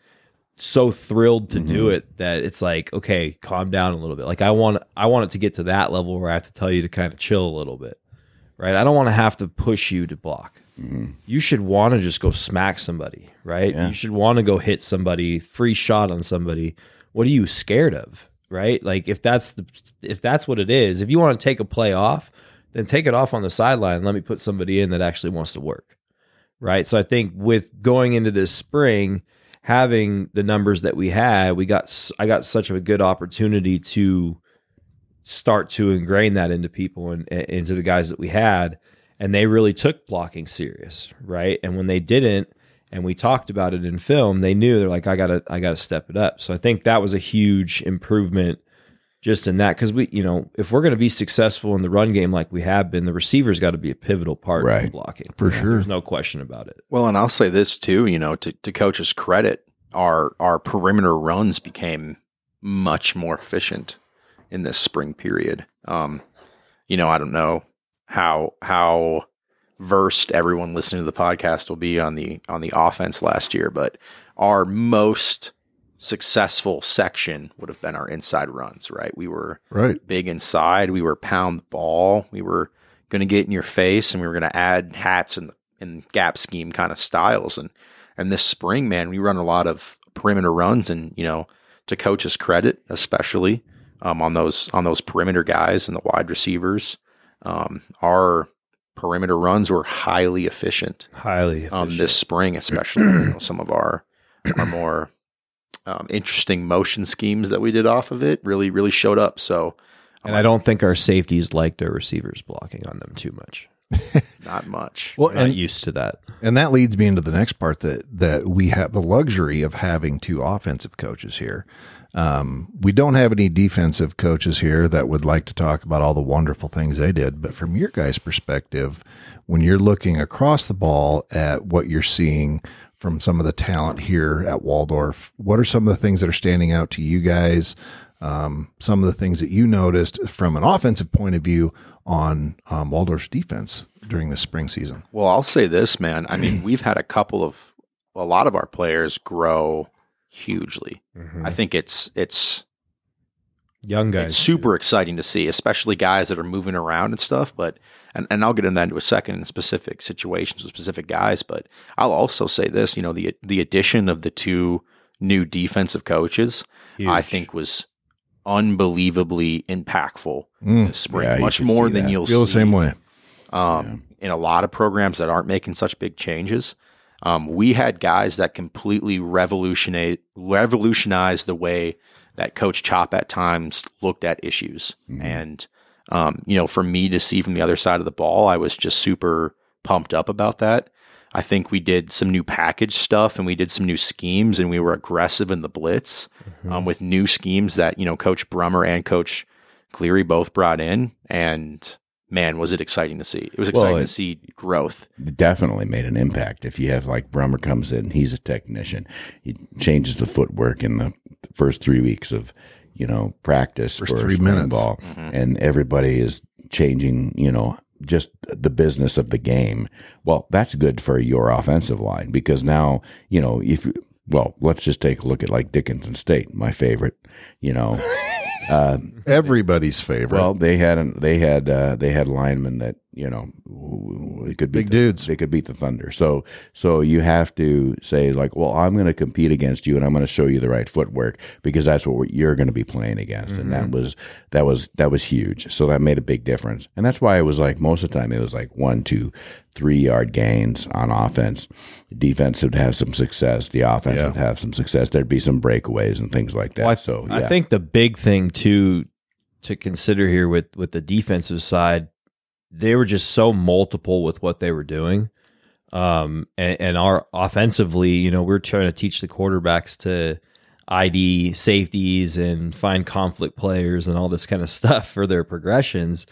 [SPEAKER 4] so thrilled to mm-hmm. do it that it's like, okay, calm down a little bit. Like I want, I want it to get to that level where I have to tell you to kind of chill a little bit, right? I don't want to have to push you to block. Mm-hmm. You should want to just go smack somebody, right? Yeah. You should want to go hit somebody, free shot on somebody. What are you scared of, right? Like if that's the, if that's what it is, if you want to take a play off, then take it off on the sideline and let me put somebody in that actually wants to work, right? So I think with going into this spring, having the numbers that we had, we got I got such a good opportunity to start to ingrain that into people and, and into the guys that we had, and they really took blocking serious, right? And when they didn't, and we talked about it in film, they knew they're like, I gotta I gotta step it up. So I think that was a huge improvement just in that, because we, you know, if we're going to be successful in the run game like we have been, the receiver's got to be a pivotal part
[SPEAKER 1] right.
[SPEAKER 4] of blocking.
[SPEAKER 2] For
[SPEAKER 4] you know,
[SPEAKER 2] sure.
[SPEAKER 4] There's no question about it.
[SPEAKER 3] Well, and I'll say this too, you know, to, to coach's credit, our our perimeter runs became much more efficient in this spring period. Um, you know, I don't know how how versed everyone listening to the podcast will be on the on the offense last year, but our most successful section would have been our inside runs, right? We were
[SPEAKER 2] right.
[SPEAKER 3] big inside. We were pound the ball. We were going to get in your face, and we were going to add hats and and gap scheme kind of styles. And and this spring, man, we run a lot of perimeter runs, and you know, to coach's credit, especially um, on those on those perimeter guys and the wide receivers, um, our perimeter runs were highly efficient.
[SPEAKER 4] Highly efficient.
[SPEAKER 3] Um, this spring, especially you know, some of our our more Um, interesting motion schemes that we did off of it really, really showed up. So,
[SPEAKER 4] and I don't think our safeties liked our receivers blocking on them too much.
[SPEAKER 3] Not much.
[SPEAKER 2] Well,
[SPEAKER 4] We're not
[SPEAKER 2] and,
[SPEAKER 4] used to that.
[SPEAKER 2] and that leads me into the next part that that we have the luxury of having two offensive coaches here. Um, we don't have any defensive coaches here that would like to talk about all the wonderful things they did. But from your guys' perspective, when you're looking across the ball at what you're seeing from some of the talent here at Waldorf, what are some of the things that are standing out to you guys? Um, some of the things that you noticed from an offensive point of view on um, Waldorf's defense during the spring season?
[SPEAKER 3] Well, I'll say this, man. I mean, we've had a couple of, a lot of our players grow hugely.
[SPEAKER 4] Mm-hmm.
[SPEAKER 3] I think it's it's
[SPEAKER 4] Young guys.
[SPEAKER 3] it's super exciting to see, especially guys that are moving around and stuff. But and, and I'll get into that into a second in specific situations with specific guys. But I'll also say this, you know, the the addition of the two new defensive coaches,
[SPEAKER 4] Huge.
[SPEAKER 3] I think was unbelievably impactful
[SPEAKER 2] Mm.
[SPEAKER 3] this spring,
[SPEAKER 1] Yeah, you
[SPEAKER 3] much
[SPEAKER 1] could
[SPEAKER 3] more
[SPEAKER 1] see
[SPEAKER 3] than
[SPEAKER 1] that.
[SPEAKER 3] you'll
[SPEAKER 2] Feel the
[SPEAKER 3] see
[SPEAKER 2] same way.
[SPEAKER 3] um, in a lot of programs that aren't making such big changes. Um, we had guys that completely revolutionize revolutionized the way that Coach Chop at times looked at issues.
[SPEAKER 1] Mhm.
[SPEAKER 3] And, um, you know, for me to see from the other side of the ball, I was just super pumped up about that. I think we did some new package stuff and we did some new schemes and we were aggressive in the blitz
[SPEAKER 4] Mm-hmm.
[SPEAKER 3] um, with new schemes that, you know, Coach Brummer and Coach Cleary both brought in. And man, was it exciting to see. It was exciting
[SPEAKER 1] Well, it-
[SPEAKER 3] to see growth.
[SPEAKER 1] Definitely made an impact. If you have like Brummer comes in, he's a technician. He changes the footwork in the first three weeks of, you know, practice
[SPEAKER 2] First
[SPEAKER 1] for
[SPEAKER 2] three
[SPEAKER 1] spring
[SPEAKER 2] minutes.
[SPEAKER 1] ball,
[SPEAKER 3] Mm-hmm.
[SPEAKER 1] and everybody is changing. You know, just the business of the game. Well, that's good for your offensive line because now you know if well, let's just take a look at like Dickinson State, my favorite. You know. Uh,
[SPEAKER 2] Everybody's favorite.
[SPEAKER 1] well, they had an, they had uh, they had linemen that you know they could beat
[SPEAKER 2] Big
[SPEAKER 1] the,
[SPEAKER 2] dudes.
[SPEAKER 1] They could beat the Thunder. So so you have to say like, well, I'm going to compete against you, and I'm going to show you the right footwork because that's what we're, you're going to be playing against,
[SPEAKER 2] Mm-hmm.
[SPEAKER 1] and that was that was that was huge. So that made a big difference, and that's why it was like most of the time it was like one, two, three yard gains on offense. The defense would have some success. The offense
[SPEAKER 2] Yeah.
[SPEAKER 1] would have some success. There'd be some breakaways and things like that.
[SPEAKER 4] Well, I,
[SPEAKER 1] so yeah.
[SPEAKER 4] I think the big thing too to consider here with with the defensive side, they were just so multiple with what they were doing. Um, and, and our offensively, you know, we're trying to teach the quarterbacks to I D safeties and find conflict players and all this kind of stuff for their progressions.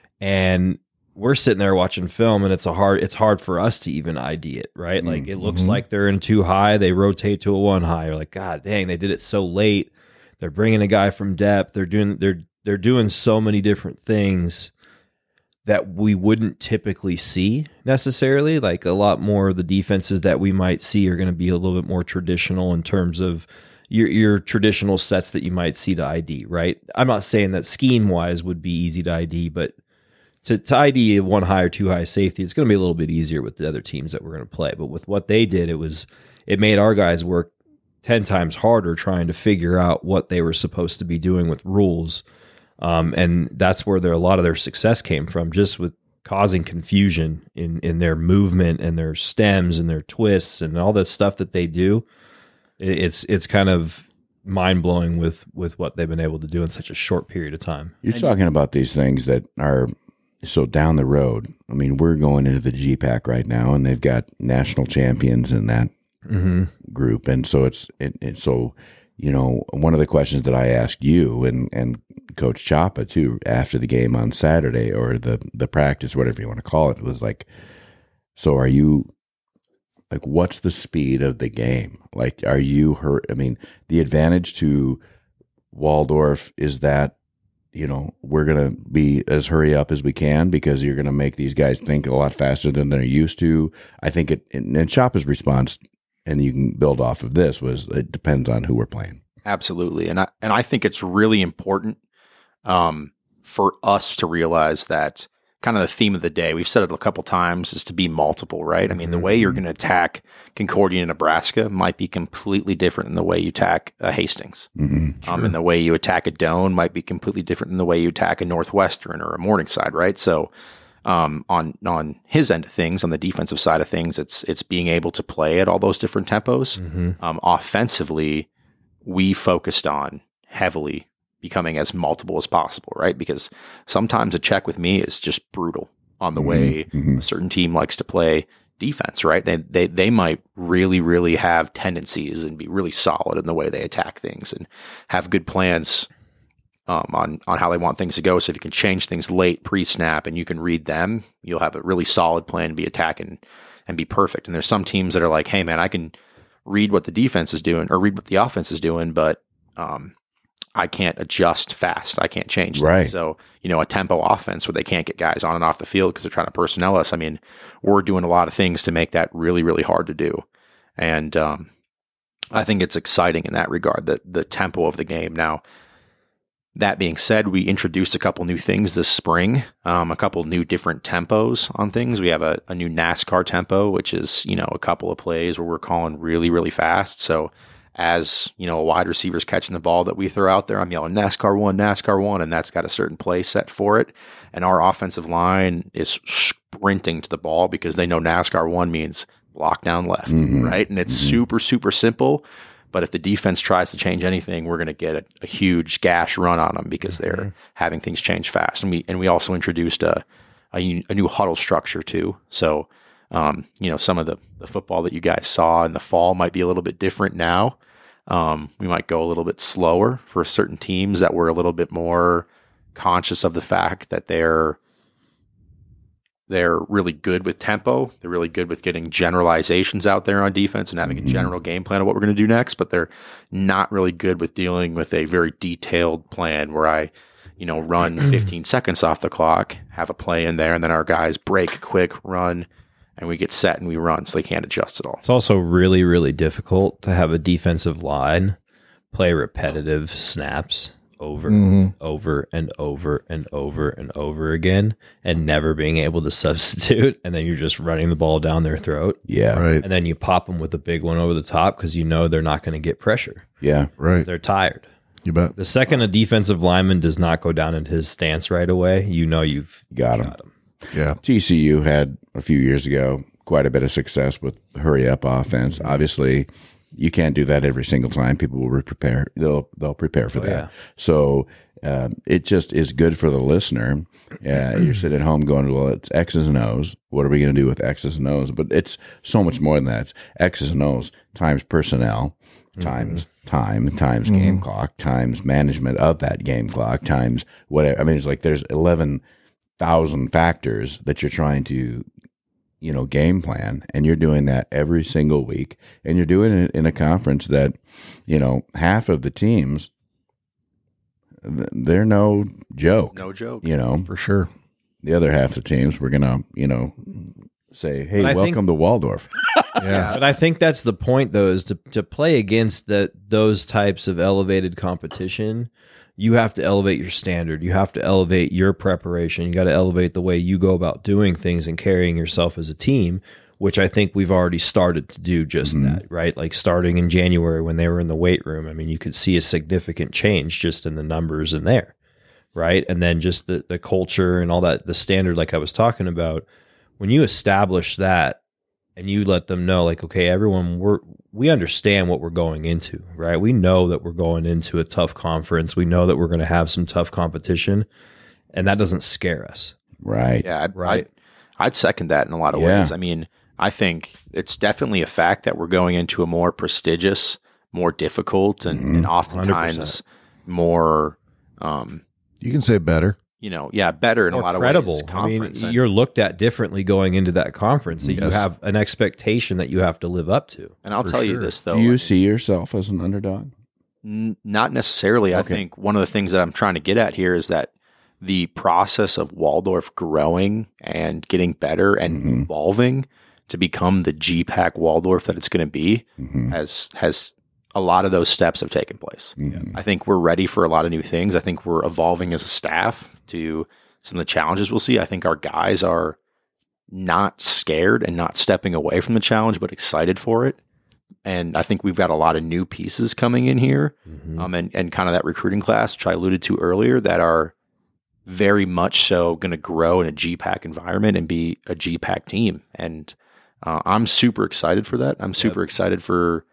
[SPEAKER 4] And we're sitting there watching film and it's a hard, it's hard for us to even I D it, right? Like it looks
[SPEAKER 2] Mhm.
[SPEAKER 4] like they're in two high, they rotate to a one high. You're like, God dang, they did it so late. They're bringing a guy from depth. They're doing, they're, they're doing so many different things that we wouldn't typically see necessarily. Like a lot more of the defenses that we might see are going to be a little bit more traditional in terms of your your traditional sets that you might see to I D, right? I'm not saying that scheme wise would be easy to I D, but to, to I D a one high or two high safety, it's going to be a little bit easier with the other teams that we're going to play. But with what they did, it was it made our guys work ten times harder trying to figure out what they were supposed to be doing with rules. Um, and that's where their, a lot of their success came from, just with causing confusion in, in their movement and their stems and their twists and all that stuff that they do. It, it's it's kind of mind blowing with with what they've been able to do in such a short period of time.
[SPEAKER 1] You're talking about these things that are so down the road. I mean, we're going into the G PAC right now, and they've got national champions in that
[SPEAKER 4] Mm-hmm.
[SPEAKER 1] group, and so it's it, it, so you know one of the questions that I asked you and and Coach Chapa too after the game on Saturday or the the practice, whatever you want to call it, was like, so are you like what's the speed of the game? Like, are you hurt? I mean, the advantage to Waldorf is that, you know, we're going to be as hurry up as we can because you're going to make these guys think a lot faster than they're used to. I think it, and, and Chapa's response, and you can build off of this, was it depends on who we're playing.
[SPEAKER 3] Absolutely. And I, and I think it's really important um, for us to realize that kind of the theme of the day, we've said it a couple times, is to be multiple, right? I mean, the way you're going to attack Concordia, Nebraska might be completely different than the way you attack uh, Hastings.
[SPEAKER 1] Mm-hmm.
[SPEAKER 3] Um, and the way you attack a Doane might be completely different than the way you attack a Northwestern or a Morningside, right? So um, on on his end of things, on the defensive side of things, it's it's being able to play at all those different tempos.
[SPEAKER 4] Mm-hmm.
[SPEAKER 3] Um, offensively, we focused on heavily becoming as multiple as possible, right? Because sometimes a check with me is just brutal on the way
[SPEAKER 1] mm-hmm.
[SPEAKER 3] a certain team likes to play defense, right? They, they, they might really, really have tendencies and be really solid in the way they attack things and have good plans um, on, on how they want things to go. So if you can change things late pre-snap and you can read them, you'll have a really solid plan to be attacking and be perfect. And there's some teams that are like, hey man, I can read what the defense is doing or read what the offense is doing, but um, I can't adjust fast. I can't change things.
[SPEAKER 1] Right.
[SPEAKER 3] So, you know, a tempo offense where they can't get guys on and off the field because they're trying to personnel us. I mean, we're doing a lot of things to make that really, really hard to do. And um, I think it's exciting in that regard, the, the tempo of the game. Now, that being said, we introduced a couple new things this spring, um, a couple new different tempos on things. We have a, a new NASCAR tempo, which is, you know, a couple of plays where we're calling really, really fast. So as, you know, a wide receiver's catching the ball that we throw out there, I'm yelling NASCAR one, NASCAR one, and that's got a certain play set for it. And our offensive line is sprinting to the ball because they know NASCAR one means block down left,
[SPEAKER 1] mm-hmm.
[SPEAKER 3] right? And it's
[SPEAKER 1] mm-hmm.
[SPEAKER 3] super, super simple. But if the defense tries to change anything, we're going to get a, a huge gash run on them because they're mm-hmm. having things change fast. And we and we also introduced a a, a new huddle structure too. So, um, you know, some of the, the football that you guys saw in the fall might be a little bit different now. Um, we might go a little bit slower for certain teams that were a little bit more conscious of the fact that they're They're really good with tempo. They're really good with getting generalizations out there on defense and having
[SPEAKER 1] mm-hmm.
[SPEAKER 3] a general game plan of what we're going to do next, but they're not really good with dealing with a very detailed plan where I, you know, run fifteen seconds off the clock, have a play in there, and then our guys break quick, run, and we get set and we run so they can't adjust at all.
[SPEAKER 4] It's also really, really difficult to have a defensive line play repetitive snaps over,
[SPEAKER 2] mm-hmm.
[SPEAKER 4] over and over and over and over again and never being able to substitute. And then you're just running the ball down their throat.
[SPEAKER 1] Yeah.
[SPEAKER 2] Right.
[SPEAKER 4] And then you pop them with a big one over the top because you know they're not going to get pressure.
[SPEAKER 1] Yeah.
[SPEAKER 2] Right.
[SPEAKER 4] They're tired.
[SPEAKER 2] You bet.
[SPEAKER 4] The second a defensive lineman does not go down into his stance right away, you know you've
[SPEAKER 1] Got him.
[SPEAKER 4] got him.
[SPEAKER 2] Yeah.
[SPEAKER 1] T C U had a few years ago quite a bit of success with hurry up offense. Obviously, you can't do that every single time. People will prepare. They'll they'll prepare for
[SPEAKER 4] Oh,
[SPEAKER 1] that.
[SPEAKER 4] yeah.
[SPEAKER 1] So um, it just is good for the listener. Uh, you're sitting at home going, well, it's X's and O's. What are we going to do with X's and O's? But it's so much more than that. It's X's and O's times personnel, times mm-hmm. time, times mm-hmm. game clock, times management of that game clock, times whatever. I mean, it's like there's eleven thousand factors that you're trying to, you know, game plan, and you're doing that every single week, and you're doing it in a conference that, you know, half of the teams, they're no joke.
[SPEAKER 3] No joke.
[SPEAKER 1] You know,
[SPEAKER 2] For sure.
[SPEAKER 1] the other half of the teams, we're going to, you know, say, hey,
[SPEAKER 4] But I
[SPEAKER 1] welcome
[SPEAKER 4] think-
[SPEAKER 1] to Waldorf.
[SPEAKER 2] Yeah.
[SPEAKER 4] But I think that's the point, though, is to, to play against that those types of elevated competition. You have to elevate your standard. You have to elevate your preparation. You got to elevate the way you go about doing things and carrying yourself as a team, which I think we've already started to do just
[SPEAKER 1] Mhm.
[SPEAKER 4] that, right? Like starting in January when they were in the weight room. I mean, you could see a significant change just in the numbers in there, right? And then just the, the culture and all that, the standard, like I was talking about, when you establish that, and you let them know, like, okay, everyone, we're we understand what we're going into, right? We know that we're going into a tough conference. We know that we're going to have some tough competition, and that doesn't scare us.
[SPEAKER 1] Right.
[SPEAKER 3] Yeah, I'd,
[SPEAKER 4] Right.
[SPEAKER 3] I'd, I'd second that in a lot of
[SPEAKER 1] Yeah.
[SPEAKER 3] ways. I mean, I think it's definitely a fact that we're going into a more prestigious, more difficult, and,
[SPEAKER 1] Mhm.
[SPEAKER 3] and
[SPEAKER 4] one hundred
[SPEAKER 3] oftentimes
[SPEAKER 4] percent.
[SPEAKER 3] more, um,
[SPEAKER 2] You can say better.
[SPEAKER 3] you know, yeah, better in
[SPEAKER 4] More
[SPEAKER 3] a lot
[SPEAKER 4] credible.
[SPEAKER 3] of ways.
[SPEAKER 4] I mean,
[SPEAKER 3] Conference. and,
[SPEAKER 4] you're looked at differently going into that conference. That
[SPEAKER 2] Yes.
[SPEAKER 4] you have an expectation that you have to live up to.
[SPEAKER 3] and I'll
[SPEAKER 2] for
[SPEAKER 3] tell you
[SPEAKER 2] sure.
[SPEAKER 3] this though,
[SPEAKER 1] Do
[SPEAKER 3] I
[SPEAKER 1] you
[SPEAKER 3] mean,
[SPEAKER 1] see yourself as an underdog?
[SPEAKER 3] N- Not necessarily. I
[SPEAKER 1] Okay.
[SPEAKER 3] think one of the things that I'm trying to get at here is that the process of Waldorf growing and getting better and
[SPEAKER 1] Mhm.
[SPEAKER 3] evolving to become the G PAC Waldorf that it's going to be
[SPEAKER 1] Mm-hmm.
[SPEAKER 3] has has a lot of those steps have taken place.
[SPEAKER 1] Mm-hmm.
[SPEAKER 3] I think we're ready for a lot of new things. I think we're evolving as a staff to some of the challenges we'll see. I think our guys are not scared and not stepping away from the challenge, but excited for it. And I think we've got a lot of new pieces coming in here,
[SPEAKER 4] Mhm.
[SPEAKER 3] um, and, and kind of that recruiting class, which I alluded to earlier, that are very much so going to grow in a G PAC environment and be a G PAC team. And uh, I'm super excited for that. I'm super excited for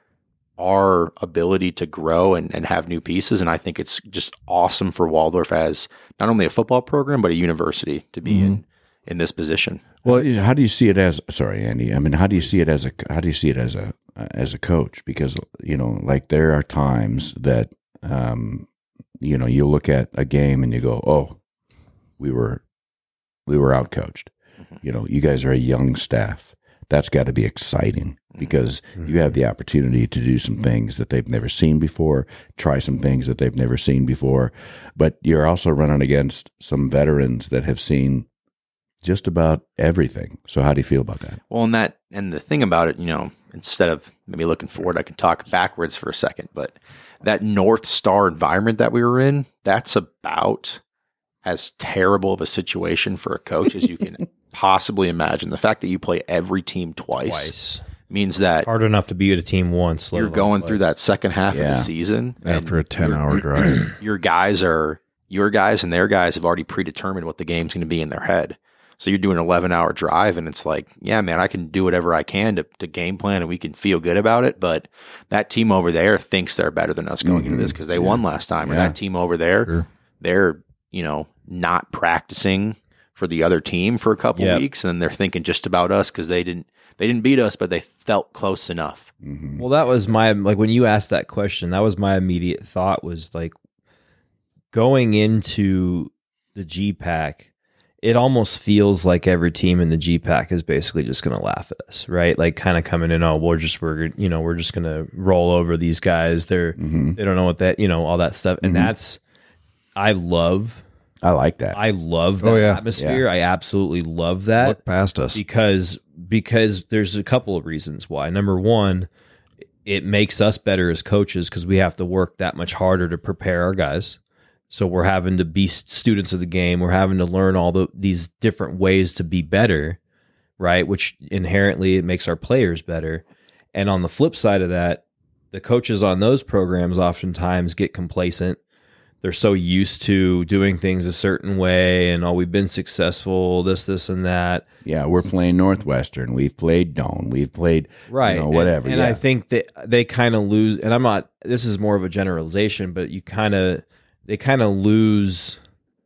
[SPEAKER 3] our ability to grow and, and have new pieces. And I think it's just awesome for Waldorf as not only a football program, but a university to be in, in this position.
[SPEAKER 1] Well, how do you see it as? Sorry, Andy. I mean, how do you see it as a? How do you see it as a as a coach? Because you know, like there are times that um, you know you look at a game and you go, "Oh, we were we were out coached." Mm-hmm. You know, you guys are a young staff. That's got to be exciting because mm-hmm. you have the opportunity to do some things that they've never seen before, try some things that they've never seen before. But you're also running against some veterans that have seen just about everything. So how do you feel about that?
[SPEAKER 3] Well, and that, and the thing about it, you know, instead of maybe looking forward, I can talk backwards for a second, but that North Star environment that we were in, that's about as terrible of a situation for a coach as you can possibly imagine. The fact that you play every team twice,
[SPEAKER 4] twice.
[SPEAKER 3] means that
[SPEAKER 4] hard enough to beat a team once.
[SPEAKER 3] You're going through that second half
[SPEAKER 1] yeah.
[SPEAKER 3] of the season
[SPEAKER 2] after a ten hour drive.
[SPEAKER 3] Your guys are, your guys and their guys have already predetermined what the game's going to be in their head. So you're doing an eleven hour drive and it's like, yeah, man, I can do whatever I can to, to game plan and we can feel good about it. But that team over there thinks they're better than us going mm-hmm. into this because they yeah. won last time. Yeah. Or that team over there, sure. they're, you know, not practicing for the other team for a couple yep. weeks. And then they're thinking just about us because they didn't, they didn't beat us, but they felt close enough.
[SPEAKER 4] Mm-hmm. Well, that was my, like when you asked that question, that was my immediate thought was like going into the G PAC, it almost feels like every team in the G PAC is basically just going to laugh at us, right? Like kind of coming in, oh, we're just, we're, you know, we're just going to roll over these guys. They're, mm-hmm. they don't know what that, you know, all that stuff. And mm-hmm. that's, I love,
[SPEAKER 1] I like that.
[SPEAKER 4] I love that
[SPEAKER 2] oh, yeah.
[SPEAKER 4] atmosphere. Yeah. I absolutely love that.
[SPEAKER 2] Look past us.
[SPEAKER 4] Because, because there's a couple of reasons why. Number one, it makes us better as coaches because we have to work that much harder to prepare our guys. So we're having to be students of the game. We're having to learn all the, these different ways to be better, right? Which inherently it makes our players better. And on the flip side of that, the coaches on those programs oftentimes get complacent. They're so used to doing things a certain way and, oh, we've been successful, this, this, and that.
[SPEAKER 1] Yeah, we're playing Northwestern. We've played Doane. We've played,
[SPEAKER 4] right.
[SPEAKER 1] you know, whatever.
[SPEAKER 4] And, and
[SPEAKER 1] yeah.
[SPEAKER 4] I think that they kind of lose, and I'm not, this is more of a generalization, but you kind of, they kind of lose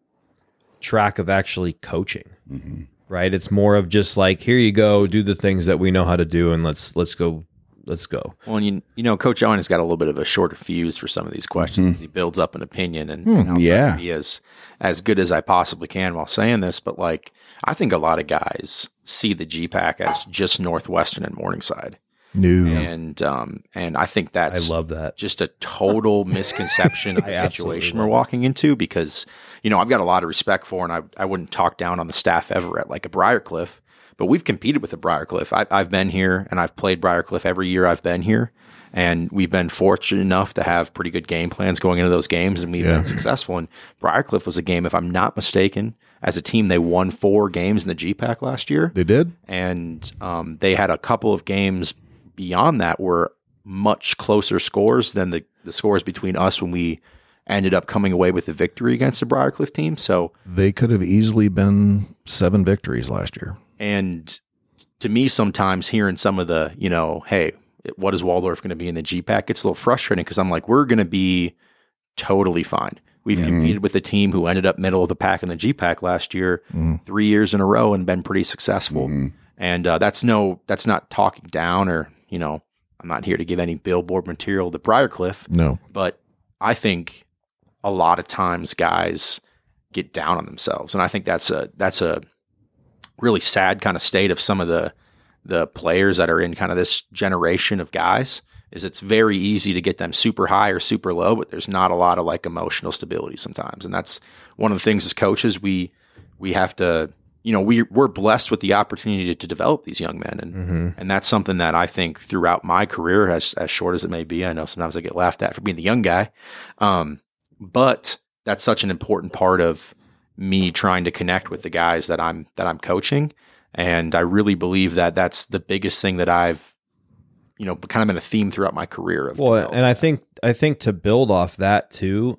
[SPEAKER 4] track of actually coaching, mm-hmm. right? It's more of just like, here you go, do the things that we know how to do, and let's let's go, let's go.
[SPEAKER 3] Well, and you, you know, Coach Owen has got a little bit of a shorter fuse for some of these questions. Mm-hmm. He builds up an opinion, and,
[SPEAKER 1] mm,
[SPEAKER 3] and I'll
[SPEAKER 1] yeah.
[SPEAKER 3] try to be as as good as I possibly can while saying this. But like, I think a lot of guys see the G PAC as just Northwestern and Morningside.
[SPEAKER 2] No.
[SPEAKER 3] And um and I think that's
[SPEAKER 4] I love that.
[SPEAKER 3] just a total misconception of the situation we're walking into because, you know, I've got a lot of respect for, and I I wouldn't talk down on the staff ever at like a Briarcliff, but we've competed with a Briarcliff. I, I've been here and I've played Briarcliff every year I've been here, and we've been fortunate enough to have pretty good game plans going into those games, and we've yeah. been successful. And Briarcliff was a game, if I'm not mistaken, as a team, they won four games in the G PAC last year.
[SPEAKER 2] They did?
[SPEAKER 3] And um, they had a couple of games beyond that were much closer scores than the, the scores between us when we ended up coming away with the victory against the Briarcliff team. So
[SPEAKER 2] they could have easily been seven victories last year.
[SPEAKER 3] And to me, sometimes hearing some of the, you know, hey, what is Waldorf going to be in the G PAC? It's a little frustrating because I'm like, we're going to be totally fine. We've mm-hmm. competed with a team who ended up middle of the pack in the G PAC last year, mm-hmm. three years in a row, and been pretty successful. Mm-hmm. And uh, that's no, that's not talking down or, you know, I'm not here to give any billboard material to Briarcliff.
[SPEAKER 2] No.
[SPEAKER 3] But I think a lot of times guys get down on themselves. And I think that's a that's a really sad kind of state of some of the the players that are in kind of this generation of guys, is it's very easy to get them super high or super low, but there's not a lot of like emotional stability sometimes. And that's one of the things as coaches we we have to, you know, we, we're blessed with the opportunity to, to develop these young men. And mm-hmm. and that's something that I think throughout my career, as as short as it may be, I know sometimes I get laughed at for being the young guy, um, but that's such an important part of me trying to connect with the guys that I'm that I'm coaching. And I really believe that that's the biggest thing that I've, you know, kind of been a theme throughout my career. Of
[SPEAKER 4] well, and I think I think to build off that too,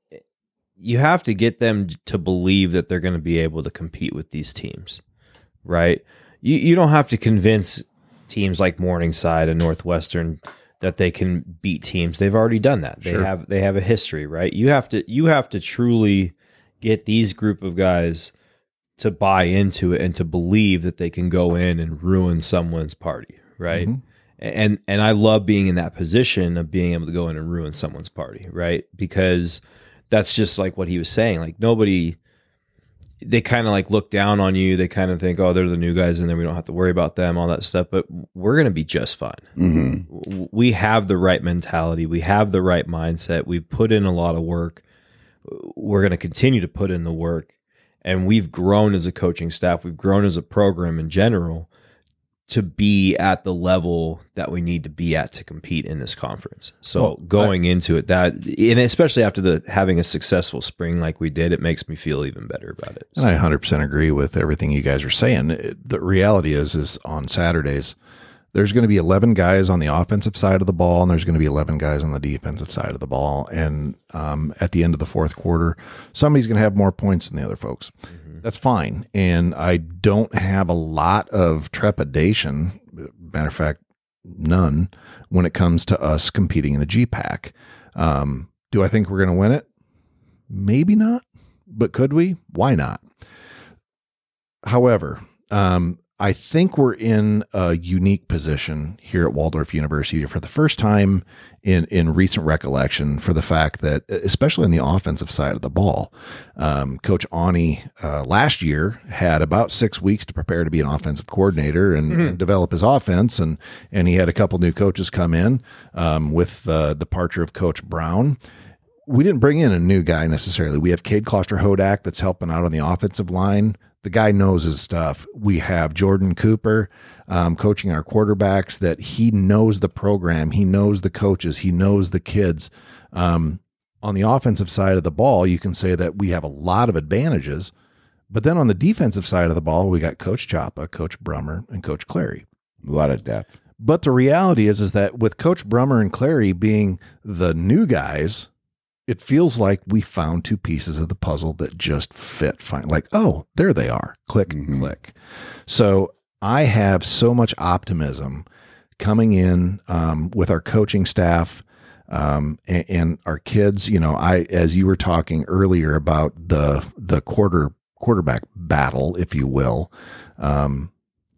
[SPEAKER 4] you have to get them to believe that they're going to be able to compete with these teams, right? You you don't have to convince teams like Morningside and Northwestern that they can beat teams. They've already done that. They sure. have they have a history, right? You have to you have to truly get these group of guys to buy into it and to believe that they can go in and ruin someone's party, right? Mm-hmm. And and I love being in that position of being able to go in and ruin someone's party, right? Because that's just like what he was saying. Like nobody, they kind of like look down on you. They kind of think, oh, they're the new guys, and then we don't have to worry about them, all that stuff. But we're going to be just fine. Mm-hmm. We have the right mentality. We have the right mindset. We've put in a lot of work. We're going to continue to put in the work. And we've grown as a coaching staff. We've grown as a program in general to be at the level that we need to be at to compete in this conference. So well, going I, into it, that, and especially after the having a successful spring like we did, it makes me feel even better about it.
[SPEAKER 2] And I one hundred percent agree with everything you guys are saying. The reality is, is on Saturdays, there's going to be eleven guys on the offensive side of the ball, and there's going to be eleven guys on the defensive side of the ball. And um, at the end of the fourth quarter, somebody's going to have more points than the other folks. Mm-hmm. That's fine. And I don't have a lot of trepidation, matter of fact, none, when it comes to us competing in the G PAC. Um, do I think we're going to win it? Maybe not, but could we? Why not? However, um, I think we're in a unique position here at Waldorf University for the first time in, in recent recollection, for the fact that, especially on the offensive side of the ball, um, Coach Ani uh, last year had about six weeks to prepare to be an offensive coordinator and, mm-hmm. and develop his offense. And, and he had a couple new coaches come in um, with the departure of Coach Brown. We didn't bring in a new guy necessarily. We have Cade Kloster-Hodak that's helping out on the offensive line. The guy knows his stuff. We have Jordan Cooper um, coaching our quarterbacks, that he knows the program. He knows the coaches. He knows the kids. Um, on the offensive side of the ball, you can say that we have a lot of advantages. But then on the defensive side of the ball, we got Coach Chapa, Coach Brummer, and Coach Clary.
[SPEAKER 1] A lot of depth.
[SPEAKER 2] But the reality is, is that with Coach Brummer and Clary being the new guys, it feels like we found two pieces of the puzzle that just fit fine. Like, oh, there they are. Click, mm-hmm. click. So I have so much optimism coming in um, with our coaching staff um, and, and our kids. You know, I, as you were talking earlier about the the quarter quarterback battle, if you will, um,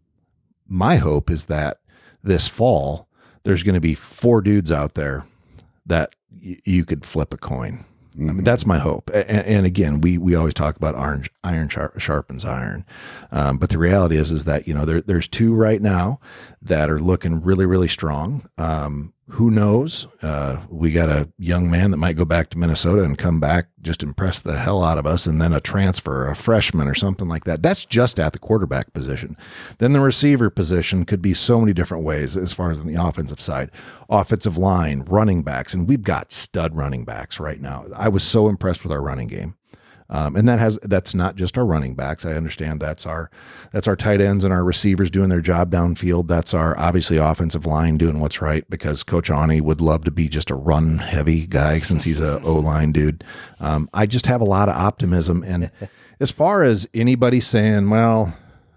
[SPEAKER 2] my hope is that this fall there's going to be four dudes out there that you could flip a coin. Mm-hmm. I mean, that's my hope. And, and again, we, we always talk about iron, iron sharpens iron. Um, but the reality is, is that, you know, there, there's two right now that are looking really, really strong. Um, who knows? Uh, we got a young man that might go back to Minnesota and come back, just impress the hell out of us. And then a transfer, a freshman or something like that. That's just at the quarterback position. Then the receiver position could be so many different ways as far as on the offensive side, offensive line, running backs. And we've got stud running backs right now. I was so impressed with our running game. Um, and that has, that's not just our running backs. I understand that's our, that's our tight ends and our receivers doing their job downfield. That's our obviously offensive line doing what's right, because Coach Ani would love to be just a run heavy guy since he's a O-line dude. Um, I just have a lot of optimism. And as far as anybody saying, well,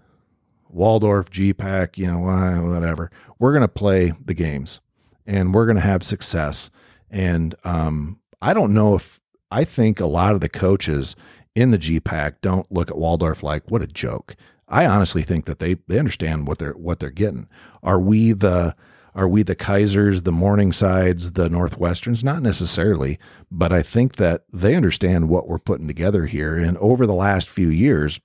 [SPEAKER 2] Waldorf, G PAC, you know, whatever, we're going to play the games and we're going to have success. And um, I don't know if, I think a lot of the coaches in the G PAC don't look at Waldorf like, what a joke. I honestly think that they, they understand what they're, what they're getting. Are we the, are we the Kaisers, the Morningsides, the Northwesterns? Not necessarily, but I think that they understand what we're putting together here. And over the last few years,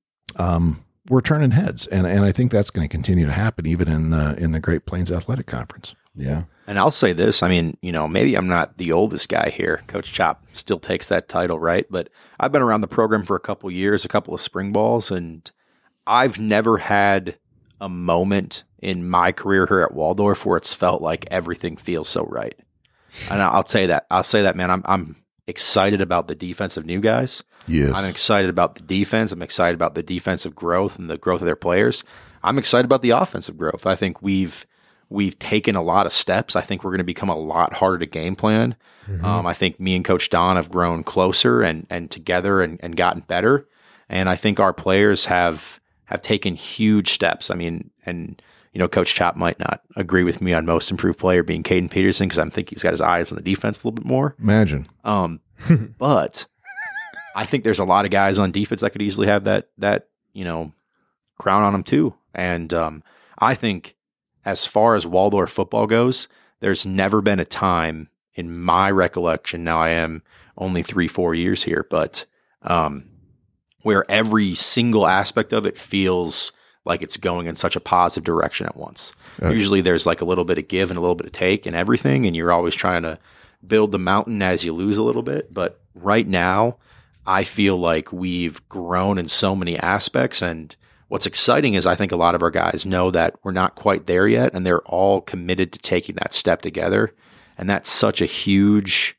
[SPEAKER 2] um, we're turning heads. And, and I think that's going to continue to happen even in the, in the Great Plains Athletic Conference.
[SPEAKER 1] Yeah.
[SPEAKER 3] And I'll say this, I mean, you know, maybe I'm not the oldest guy here. Coach Chop still takes that title, right? But I've been around the program for a couple of years, a couple of spring balls, and I've never had a moment in my career here at Waldorf where it's felt like everything feels so right. And I'll say that. I'll say that, man, I'm I'm excited about the defensive new guys.
[SPEAKER 2] Yes.
[SPEAKER 3] I'm excited about the defense. I'm excited about the defensive growth and the growth of their players. I'm excited about the offensive growth. I think we've We've taken a lot of steps. I think we're going to become a lot harder to game plan. Mm-hmm. Um, I think me and Coach Don have grown closer and and together and, and gotten better. And I think our players have have taken huge steps. I mean, and you know, Coach Chop might not agree with me on most improved player being Caden Peterson, because I think he's got his eyes on the defense a little bit more.
[SPEAKER 2] Imagine.
[SPEAKER 3] Um, but I think there's a lot of guys on defense that could easily have that that you know, crown on him too. And um, I think as far as Waldorf football goes, there's never been a time in my recollection, now I am only three, four years here, but um, where every single aspect of it feels like it's going in such a positive direction at once. Okay. Usually there's like a little bit of give and a little bit of take and everything, and you're always trying to build the mountain as you lose a little bit. But right now, I feel like we've grown in so many aspects, and what's exciting is I think a lot of our guys know that we're not quite there yet, and they're all committed to taking that step together. And that's such a huge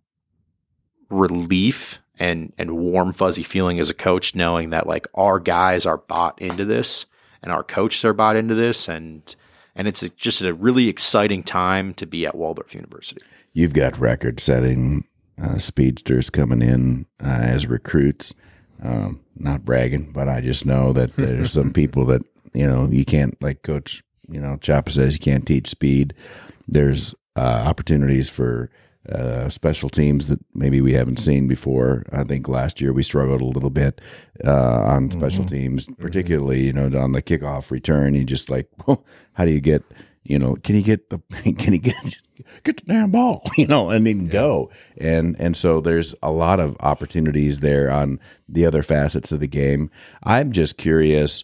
[SPEAKER 3] relief and and warm, fuzzy feeling as a coach, knowing that like our guys are bought into this and our coaches are bought into this. And and it's a, just a really exciting time to be at Waldorf University.
[SPEAKER 1] You've got record-setting uh, speedsters coming in uh, as recruits. Um, not bragging, but I just know that there's some people that, you know, you can't, like Coach, you know, Chapa says, you can't teach speed. There's uh, opportunities for uh, special teams that maybe we haven't seen before. I think last year we struggled a little bit uh, on special mm-hmm. teams, particularly, you know, on the kickoff return. You just like, well, how do you get, you know, can you get the, can you get, get the damn ball, you know, and then yeah. go. And, and so there's a lot of opportunities there on the other facets of the game. I'm just curious,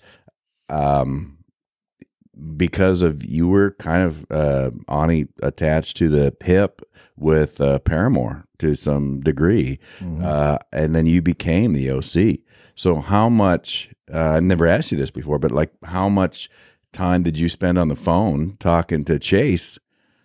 [SPEAKER 1] um, because of you were kind of, uh, Ani attached to the hip with, uh, Paramore to some degree. Mm-hmm. Uh, and then you became the O C. So how much, uh, I never asked you this before, but like how much time did you spend on the phone talking to Chase,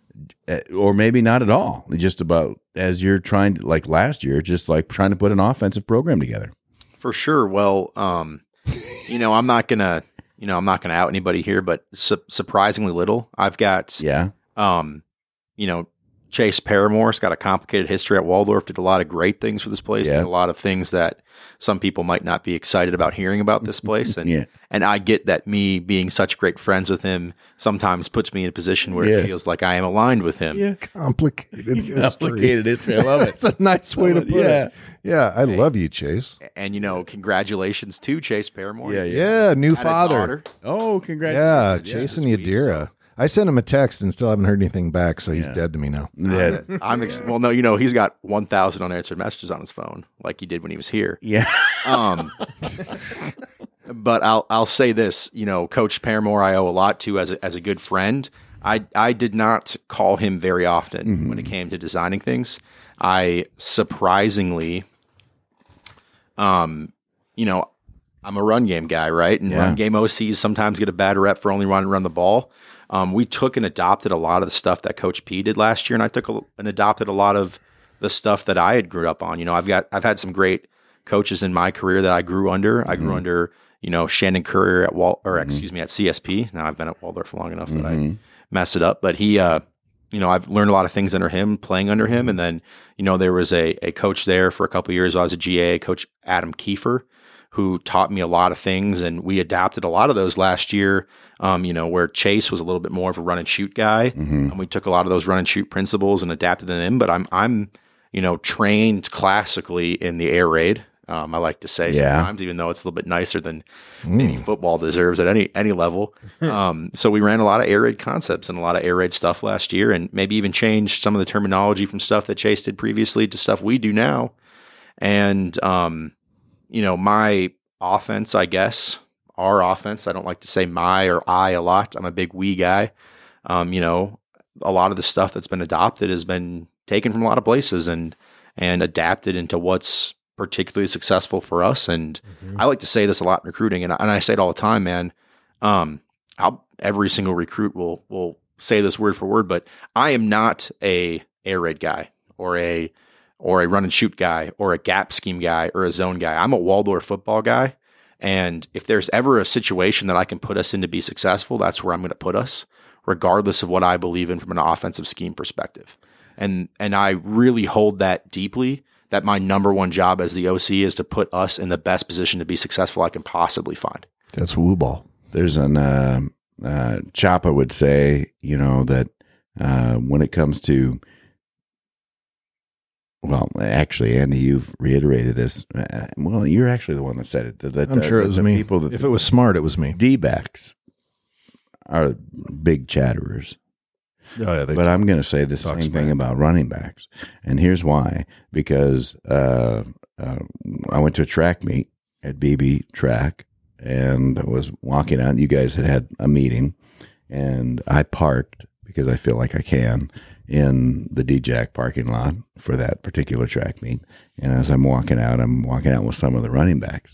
[SPEAKER 1] or maybe not at all, just about as you're trying to, like last year, just like trying to put an offensive program together?
[SPEAKER 3] For sure. Well, um, you know, I'm not gonna, you know, I'm not gonna out anybody here, but su- surprisingly little. I've got,
[SPEAKER 1] yeah,
[SPEAKER 3] um, you know, Chase Paramore's got a complicated history at Waldorf, did a lot of great things for this place, yeah. did a lot of things that some people might not be excited about hearing about this place. And
[SPEAKER 1] yeah.
[SPEAKER 3] and I get that me being such great friends with him sometimes puts me in a position where
[SPEAKER 1] yeah.
[SPEAKER 3] it feels like I am aligned with him.
[SPEAKER 2] Yeah, complicated history.
[SPEAKER 1] Complicated history. I love it.
[SPEAKER 2] That's a nice way to put
[SPEAKER 1] yeah.
[SPEAKER 2] it. Yeah, I love you, Chase.
[SPEAKER 3] And, you know, congratulations to Chase Paramore.
[SPEAKER 1] Yeah, yeah.
[SPEAKER 2] Yeah, new
[SPEAKER 3] Had a
[SPEAKER 2] father.
[SPEAKER 3] daughter.
[SPEAKER 1] Oh, congratulations.
[SPEAKER 2] Yeah,
[SPEAKER 3] Yes,
[SPEAKER 2] Chase
[SPEAKER 3] this
[SPEAKER 2] and
[SPEAKER 3] week,
[SPEAKER 2] Yadira.
[SPEAKER 3] so-
[SPEAKER 2] I sent him a text and still haven't heard anything back, so he's
[SPEAKER 1] Yeah.
[SPEAKER 2] dead to me now.
[SPEAKER 1] Yeah.
[SPEAKER 3] I'm ex- well, no, you know, he's got one thousand unanswered messages on his phone, like he did when he was here.
[SPEAKER 1] Yeah.
[SPEAKER 3] Um, but I'll I'll say this, you know, Coach Paramore, I owe a lot to as a, as a good friend. I I did not call him very often mm-hmm. when it came to designing things. I surprisingly, um, you know, I'm a run game guy, right? And
[SPEAKER 1] Yeah.
[SPEAKER 3] run game O Cs sometimes get a bad rep for only running run the ball. Um, we took and adopted a lot of the stuff that Coach P did last year, and I took a, and adopted a lot of the stuff that I had grew up on. You know, I've got I've had some great coaches in my career that I grew under. I grew mm-hmm. under, you know, Shannon Currier at Wal or mm-hmm. excuse me at C S P. Now I've been at Waldorf long enough mm-hmm. that I mess it up, but he, uh, you know, I've learned a lot of things under him, playing under him, and then you know there was a a coach there for a couple of years. I was a G A, Coach Adam Kiefer, who taught me a lot of things, and we adapted a lot of those last year, um, you know, where Chase was a little bit more of a run and shoot guy,
[SPEAKER 1] mm-hmm.
[SPEAKER 3] and we took a lot of those run and shoot principles and adapted them in, but I'm, I'm, you know, trained classically in the air raid. Um, I like to say
[SPEAKER 1] Yeah.
[SPEAKER 3] sometimes, even though it's a little bit nicer than maybe football deserves at any, any level. um, so we ran a lot of air raid concepts and a lot of air raid stuff last year, and maybe even changed some of the terminology from stuff that Chase did previously to stuff we do now. And, um, you know, my offense, I guess, our offense, I don't like to say my or I a lot. I'm a big we guy. Um, you know, a lot of the stuff that's been adopted has been taken from a lot of places and and adapted into what's particularly successful for us. And mm-hmm. I like to say this a lot in recruiting, and I, and I say it all the time, man. Um, I'll, every single recruit will will say this word for word, but I am not a air raid guy or a or a run and shoot guy, or a gap scheme guy, or a zone guy. I'm a Waldorf football guy. And if there's ever a situation that I can put us in to be successful, that's where I'm going to put us, regardless of what I believe in from an offensive scheme perspective. And and I really hold that deeply, that my number one job as the O C is to put us in the best position to be successful I can possibly find.
[SPEAKER 2] That's woo ball.
[SPEAKER 1] There's an, uh, uh, Chapa would say, you know, that uh, when it comes to well, actually, Andy, you've reiterated this. Uh, well, you're actually the one that said it. The, the,
[SPEAKER 2] I'm sure
[SPEAKER 1] the,
[SPEAKER 2] it was
[SPEAKER 1] the
[SPEAKER 2] me.
[SPEAKER 1] People that,
[SPEAKER 2] if it was smart, it was me.
[SPEAKER 1] D-backs are big chatterers.
[SPEAKER 2] Oh, yeah, they
[SPEAKER 1] But I'm going to say the
[SPEAKER 2] talk
[SPEAKER 1] same
[SPEAKER 2] smack.
[SPEAKER 1] thing about running backs. And here's why. Because uh, uh, I went to a track meet at B B Track and was walking out. You guys had had a meeting. And I parked, because I feel like I can, in the D-Jack parking lot for that particular track meet. And as I'm walking out, I'm walking out with some of the running backs.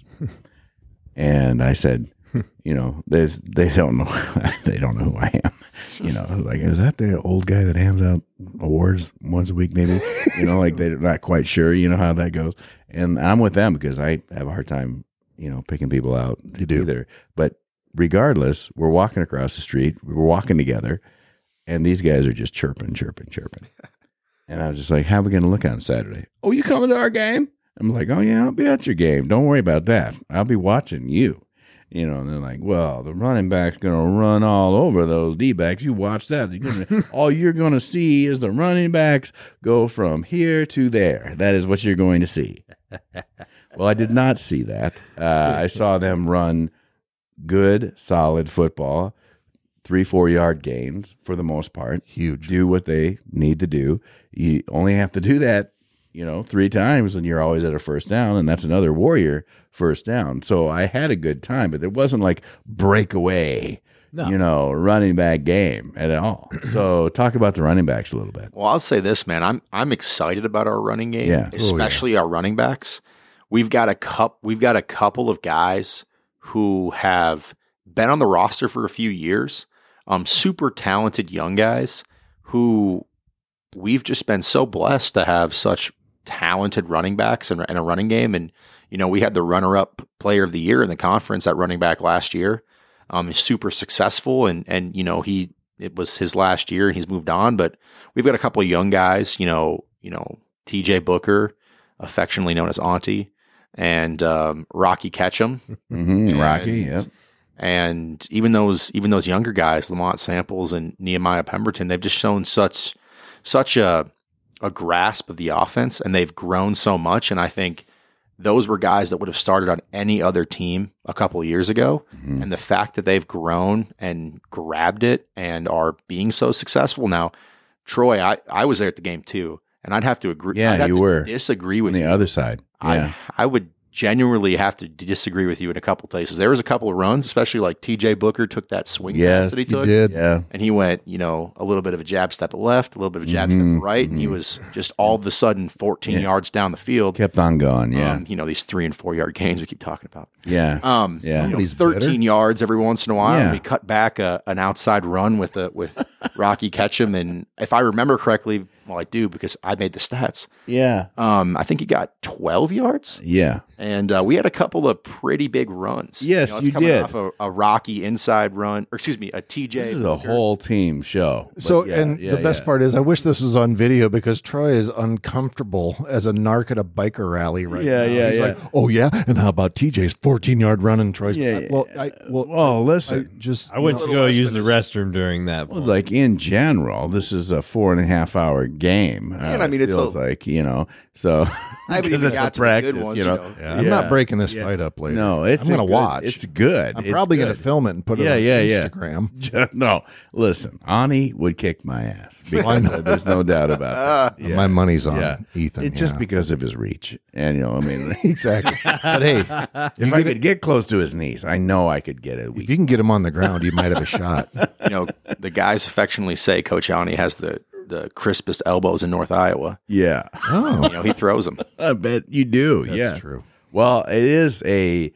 [SPEAKER 1] And I said, you know, there's, they don't know, they don't know who I am. You know, like, is that the old guy that hands out awards once a week, maybe? You know, like they're not quite sure, you know how that goes. And I'm with them because I have a hard time, you know, picking people out
[SPEAKER 2] You do.
[SPEAKER 1] either. But regardless, we're walking across the street, we're walking together, and these guys are just chirping, chirping, chirping. And I was just like, how are we going to look on Saturday? Oh, you coming to our game? I'm like, oh, yeah, I'll be at your game. Don't worry about that. I'll be watching you. You know, and they're like, well, the running back's going to run all over those D-backs. You watch that. You're gonna, all you're going to see is the running backs go from here to there. That is what you're going to see. Well, I did not see that. Uh, I saw them run good, solid football, three, four-yard gains for the most part.
[SPEAKER 2] Huge.
[SPEAKER 1] Do what they need to do. You only have to do that, you know, three times, and you're always at a first down, and that's another Warrior first down. So I had a good time, but it wasn't like breakaway,
[SPEAKER 4] No.
[SPEAKER 1] you know, running back game at all. So talk about the running backs a little bit.
[SPEAKER 3] Well, I'll say this, man. I'm I'm excited about our running game,
[SPEAKER 1] Yeah.
[SPEAKER 3] especially our running backs. We've got a cup. We've got a couple of guys who have been on the roster for a few years. Um, super talented young guys who we've just been so blessed to have such talented running backs and, and a running game. And you know, we had the runner-up player of the year in the conference at running back last year. Um, he's super successful, and and you know he it was his last year and he's moved on. But we've got a couple of young guys, you know, you know T J Booker, affectionately known as Auntie, and um, Rocky Ketchum,
[SPEAKER 1] Mm-hmm. Rocky,
[SPEAKER 3] And-
[SPEAKER 1] yep.
[SPEAKER 3] and even those even those younger guys, Lamont Samples and Nehemiah Pemberton, they've just shown such such a a grasp of the offense, and they've grown so much. And I think those were guys that would have started on any other team a couple of years ago.
[SPEAKER 1] Mhm.
[SPEAKER 3] And the fact that they've grown and grabbed it and are being so successful now, Troy, I, I was there at the game too, and I'd have to agree.
[SPEAKER 1] Yeah,
[SPEAKER 3] I'd have
[SPEAKER 1] you
[SPEAKER 3] to
[SPEAKER 1] were.
[SPEAKER 3] disagree
[SPEAKER 1] On
[SPEAKER 3] with
[SPEAKER 1] the
[SPEAKER 3] you.
[SPEAKER 1] other side. Yeah.
[SPEAKER 3] I I would genuinely have to disagree with you in a couple places. There was a couple of runs, especially like T J Booker took that swing
[SPEAKER 1] Yes,
[SPEAKER 3] pass that he
[SPEAKER 1] he
[SPEAKER 3] took,
[SPEAKER 2] did.
[SPEAKER 1] Yeah.
[SPEAKER 3] and he went, you know, a little bit of a jab step left, a little bit of a jab
[SPEAKER 1] Mhm,
[SPEAKER 3] step right, and he
[SPEAKER 1] mhm.
[SPEAKER 3] was just all of a sudden fourteen
[SPEAKER 1] Yeah.
[SPEAKER 3] yards down the field.
[SPEAKER 1] Kept on going. Yeah.
[SPEAKER 3] Um, you know, these three and four yard gains we keep talking about.
[SPEAKER 1] yeah.
[SPEAKER 3] Um,
[SPEAKER 1] Yeah.
[SPEAKER 3] you know,
[SPEAKER 2] Somebody's
[SPEAKER 3] thirteen yards every once in a while.
[SPEAKER 1] Yeah.
[SPEAKER 3] And we cut back a, an outside run with a, with Rocky Ketchum, and if I remember correctly, well, I do because I made the stats.
[SPEAKER 1] Yeah.
[SPEAKER 3] Um, I think he got twelve yards,
[SPEAKER 1] Yeah.
[SPEAKER 3] and uh, we had a couple of pretty big runs.
[SPEAKER 1] Yes,
[SPEAKER 3] it's
[SPEAKER 1] you
[SPEAKER 3] coming
[SPEAKER 1] did.
[SPEAKER 3] Off a, a Rocky inside run, or excuse me, a T J.
[SPEAKER 1] This is a
[SPEAKER 3] Booker.
[SPEAKER 1] whole team show. But
[SPEAKER 2] So,
[SPEAKER 1] yeah,
[SPEAKER 2] and
[SPEAKER 1] yeah,
[SPEAKER 2] the best
[SPEAKER 1] yeah.
[SPEAKER 2] part is, I wish this was on video because Troy is uncomfortable as a narc at a biker rally right
[SPEAKER 1] Yeah,
[SPEAKER 2] now.
[SPEAKER 1] yeah,
[SPEAKER 2] He's
[SPEAKER 1] yeah.
[SPEAKER 2] like, oh yeah, and how about T J's fourteen yard run and Troy's?
[SPEAKER 1] Yeah, yeah.
[SPEAKER 2] well, I well,
[SPEAKER 1] Well,
[SPEAKER 2] I
[SPEAKER 1] listen.
[SPEAKER 2] just
[SPEAKER 4] I went
[SPEAKER 3] a
[SPEAKER 4] to
[SPEAKER 3] little
[SPEAKER 4] go
[SPEAKER 3] less
[SPEAKER 4] use the
[SPEAKER 3] than this.
[SPEAKER 4] restroom during that.
[SPEAKER 1] It was like in general, this is a four and a half hour game.
[SPEAKER 3] And
[SPEAKER 1] Uh,
[SPEAKER 3] I mean,
[SPEAKER 1] it
[SPEAKER 3] it's
[SPEAKER 1] feels
[SPEAKER 3] a-
[SPEAKER 1] like, you know, so
[SPEAKER 3] I haven't
[SPEAKER 1] because
[SPEAKER 3] even
[SPEAKER 1] it's
[SPEAKER 3] got
[SPEAKER 1] a
[SPEAKER 3] to the
[SPEAKER 1] practice,
[SPEAKER 3] good ones,
[SPEAKER 1] you know.
[SPEAKER 3] you know.
[SPEAKER 2] Yeah, I'm not breaking this fight up later.
[SPEAKER 1] No, it's
[SPEAKER 2] I'm going
[SPEAKER 1] a
[SPEAKER 2] to
[SPEAKER 1] good-
[SPEAKER 2] watch.
[SPEAKER 1] It's good.
[SPEAKER 2] I'm
[SPEAKER 1] It's
[SPEAKER 2] probably going
[SPEAKER 1] good.
[SPEAKER 2] to film it and put it
[SPEAKER 1] Yeah,
[SPEAKER 2] on
[SPEAKER 1] yeah, yeah.
[SPEAKER 2] Instagram.
[SPEAKER 1] No, listen, Ani would kick my ass.
[SPEAKER 2] Why
[SPEAKER 1] Because
[SPEAKER 2] not?
[SPEAKER 1] there's no doubt about that. Yeah.
[SPEAKER 2] My money's on
[SPEAKER 1] Yeah.
[SPEAKER 2] Ethan.
[SPEAKER 1] It's just
[SPEAKER 2] yeah.
[SPEAKER 1] because of his reach. And, you know, I mean,
[SPEAKER 2] exactly. But hey,
[SPEAKER 1] if I could get close to his knees, I know I could get it.
[SPEAKER 2] if you can get him on the ground, you might have a shot.
[SPEAKER 3] You know, the guys affectionately say Coach Ani has the the crispest elbows in North Iowa.
[SPEAKER 1] Yeah.
[SPEAKER 2] Oh,
[SPEAKER 3] You know, he throws them.
[SPEAKER 1] I bet you do.
[SPEAKER 2] that's
[SPEAKER 1] yeah.
[SPEAKER 2] true.
[SPEAKER 1] Well, it is a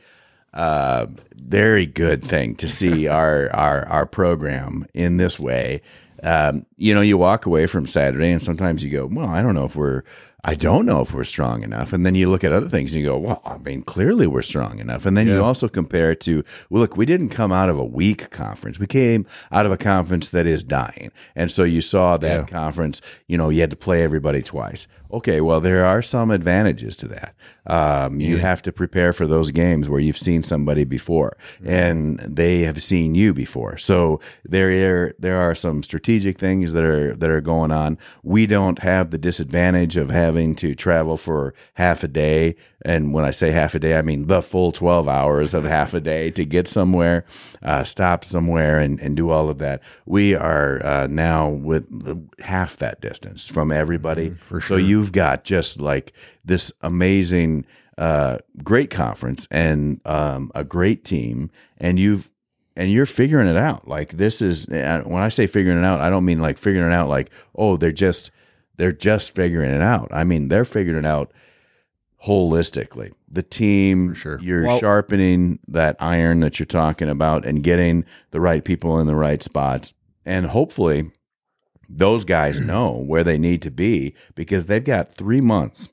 [SPEAKER 1] uh, very good thing to see our, our our program in this way. Um, you know, you walk away from Saturday, and sometimes you go, "Well, I don't know if we're, I don't know if we're strong enough." And then you look at other things, and you go, "Well, I mean, clearly we're strong enough." And then you
[SPEAKER 2] Yeah.
[SPEAKER 1] also compare it to, well, look, we didn't come out of a weak conference; we came out of a conference that is dying. And so you saw that
[SPEAKER 2] Yeah.
[SPEAKER 1] conference. You know, you had to play everybody twice. Okay, well, there are some advantages to that. Um, you have to prepare for those games where you've seen somebody before and they have seen you before. So there are, there are some strategic strategic things that are that are going on. We don't have the disadvantage of having to travel for half a day, and when I say half a day, I mean the full twelve hours of half a day to get somewhere, uh, stop somewhere, and, and do all of that. We are uh, now with half that distance from everybody.
[SPEAKER 2] Mm, for
[SPEAKER 1] sure. So you've got just like this amazing, uh, great conference and um, a great team, and you've and you're figuring it out. Like this is when I say figuring it out, I don't mean like figuring it out like, oh, they're just they're just figuring it out. I mean they're figuring it out holistically. The team,
[SPEAKER 2] sure.
[SPEAKER 1] You're
[SPEAKER 4] Well,
[SPEAKER 1] sharpening that iron that you're talking about and getting the right people in the right spots, and hopefully those guys know where they need to be because they've got three months,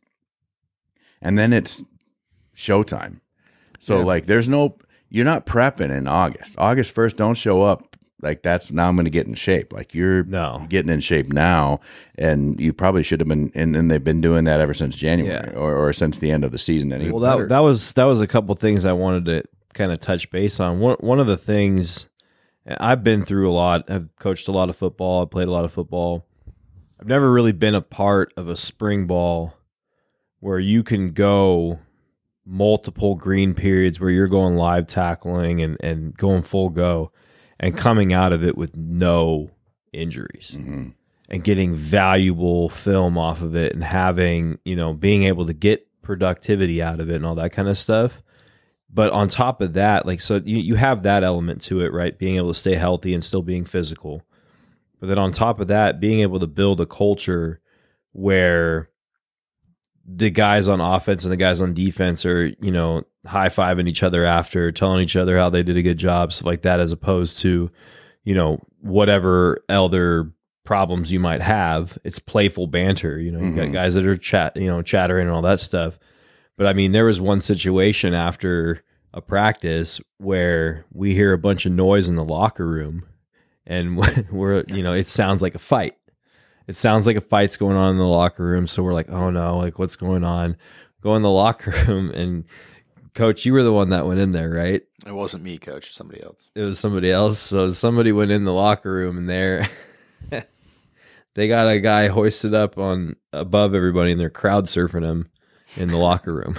[SPEAKER 1] and then it's showtime. So
[SPEAKER 2] Yeah.
[SPEAKER 1] like, there's no. You're not prepping in August. August first, don't show up. Like that's now I'm going to get in shape. Like you're
[SPEAKER 4] No.
[SPEAKER 1] getting in shape now, and you probably should have been. And, and they've been doing that ever since January
[SPEAKER 4] Yeah.
[SPEAKER 1] or, or since the end of the season. Anyway.
[SPEAKER 4] Well, that that was that was a couple things I wanted to kind of touch base on. One one of the things I've been through a lot. I've coached a lot of football. I've played a lot of football. I've never really been a part of a spring ball where you can go multiple green periods where you're going live tackling and, and going full go and coming out of it with no injuries
[SPEAKER 1] Mhm.
[SPEAKER 4] and getting valuable film off of it and having, you know, being able to get productivity out of it and all that kind of stuff. But on top of that, like, so you, you have that element to it, right? Being able to stay healthy and still being physical. But then on top of that, being able to build a culture where the guys on offense and the guys on defense are, you know, high-fiving each other after, telling each other how they did a good job, stuff like that, as opposed to, you know, whatever other problems you might have. It's playful banter. You know, you
[SPEAKER 1] Mhm.
[SPEAKER 4] got guys that are chat, you know, chattering and all that stuff. But I mean, there was one situation after a practice where we hear a bunch of noise in the locker room, and we're, you know, it sounds like a fight. It sounds like a fight's going on in the locker room. So we're like, oh no, like what's going on? Go in the locker room, and Coach, you were the one that went in there, right?
[SPEAKER 3] It wasn't me, Coach. It was somebody else.
[SPEAKER 4] It was somebody else. So somebody went in the locker room, and there they got a guy hoisted up on above everybody, and they're crowd surfing him in the locker room.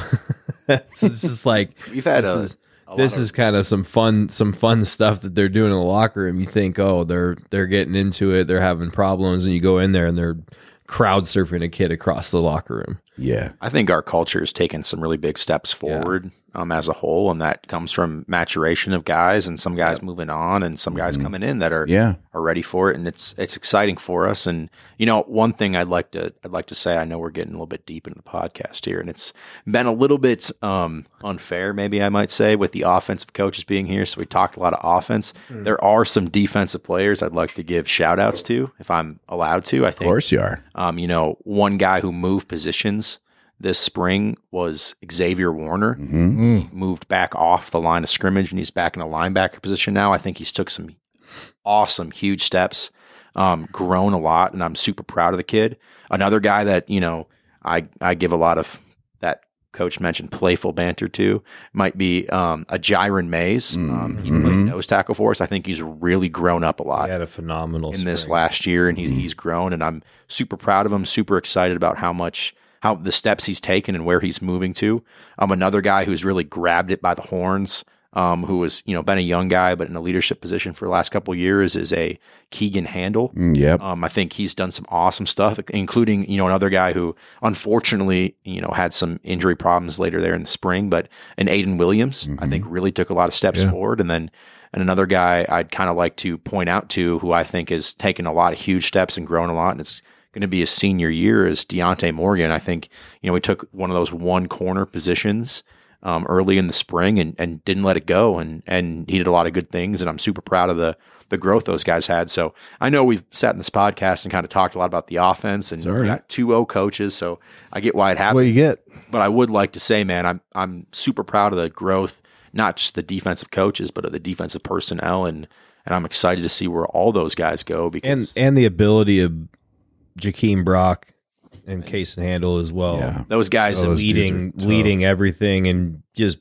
[SPEAKER 4] So it's just like
[SPEAKER 3] We've had
[SPEAKER 4] this
[SPEAKER 3] a,
[SPEAKER 4] is,
[SPEAKER 3] a lot
[SPEAKER 4] this
[SPEAKER 3] of-
[SPEAKER 4] is kind of some fun, some fun stuff that they're doing in the locker room. You think, oh, they're they're getting into it, they're having problems, and you go in there and they're crowd surfing a kid across the locker room.
[SPEAKER 1] Yeah.
[SPEAKER 3] I think our culture has taken some really big steps forward um, as a whole, and that comes from maturation of guys and some guys moving on and some guys coming in that are
[SPEAKER 1] Yeah.
[SPEAKER 3] are ready for it, and it's it's exciting for us. And you know, one thing I'd like to I'd like to say, I know we're getting a little bit deep into the podcast here, and it's been a little bit um, unfair, maybe I might say, with the offensive coaches being here. So we talked a lot of offense. There are some defensive players I'd like to give shout outs to, if I'm allowed to. I
[SPEAKER 1] Of
[SPEAKER 3] think
[SPEAKER 1] course you are.
[SPEAKER 3] um, you know, one guy who moved positions this spring was Xavier Warner.
[SPEAKER 1] Mm-hmm.
[SPEAKER 3] He moved back off the line of scrimmage, and he's back in a linebacker position now. I think he's took some awesome, huge steps, um, grown a lot, and I'm super proud of the kid. Another guy that, you know, I, I give a lot of that coach mentioned playful banter to might be um, a Jiren Mays. Um, he
[SPEAKER 1] Mhm.
[SPEAKER 3] played nose tackle for us. I think he's really grown up a lot
[SPEAKER 4] He had a phenomenal
[SPEAKER 3] in this
[SPEAKER 4] spring.
[SPEAKER 3] last year, and he's he's grown, and I'm super proud of him, super excited about how much how the steps he's taken and where he's moving to. Um, another guy who's really grabbed it by the horns, um, who has, you know, been a young guy but in a leadership position for the last couple of years, is a Keegan Handel.
[SPEAKER 1] Mm, yep.
[SPEAKER 3] Um, I think he's done some awesome stuff, including, you know, another guy who unfortunately, you know, had some injury problems later there in the spring, but an Aiden Williams, I think really took a lot of steps
[SPEAKER 2] Yeah.
[SPEAKER 3] forward. And then, and another guy I'd kind of like to point out to, who I think has taken a lot of huge steps and grown a lot, and it's going to be his senior year, is Deontay Morgan. I think, you know, we took one of those one corner positions um, early in the spring and, and didn't let it go. And, and he did a lot of good things, and I'm super proud of the, the growth those guys had. So I know we've sat in this podcast and kind of talked a lot about the offense, and
[SPEAKER 1] all right.
[SPEAKER 3] we got two O coaches. So I get why it
[SPEAKER 2] That's
[SPEAKER 3] happened.
[SPEAKER 2] what you get.
[SPEAKER 3] But I would like to say, man, I'm, I'm super proud of the growth, not just the defensive coaches, but of the defensive personnel. And, and I'm excited to see where all those guys go,
[SPEAKER 4] and
[SPEAKER 3] because
[SPEAKER 4] and the ability of Jakeem Brock and Case and Handle as well.
[SPEAKER 1] Yeah.
[SPEAKER 3] those guys
[SPEAKER 2] Oh,
[SPEAKER 3] have
[SPEAKER 2] those dudes
[SPEAKER 4] leading
[SPEAKER 2] are tough.
[SPEAKER 4] leading everything and just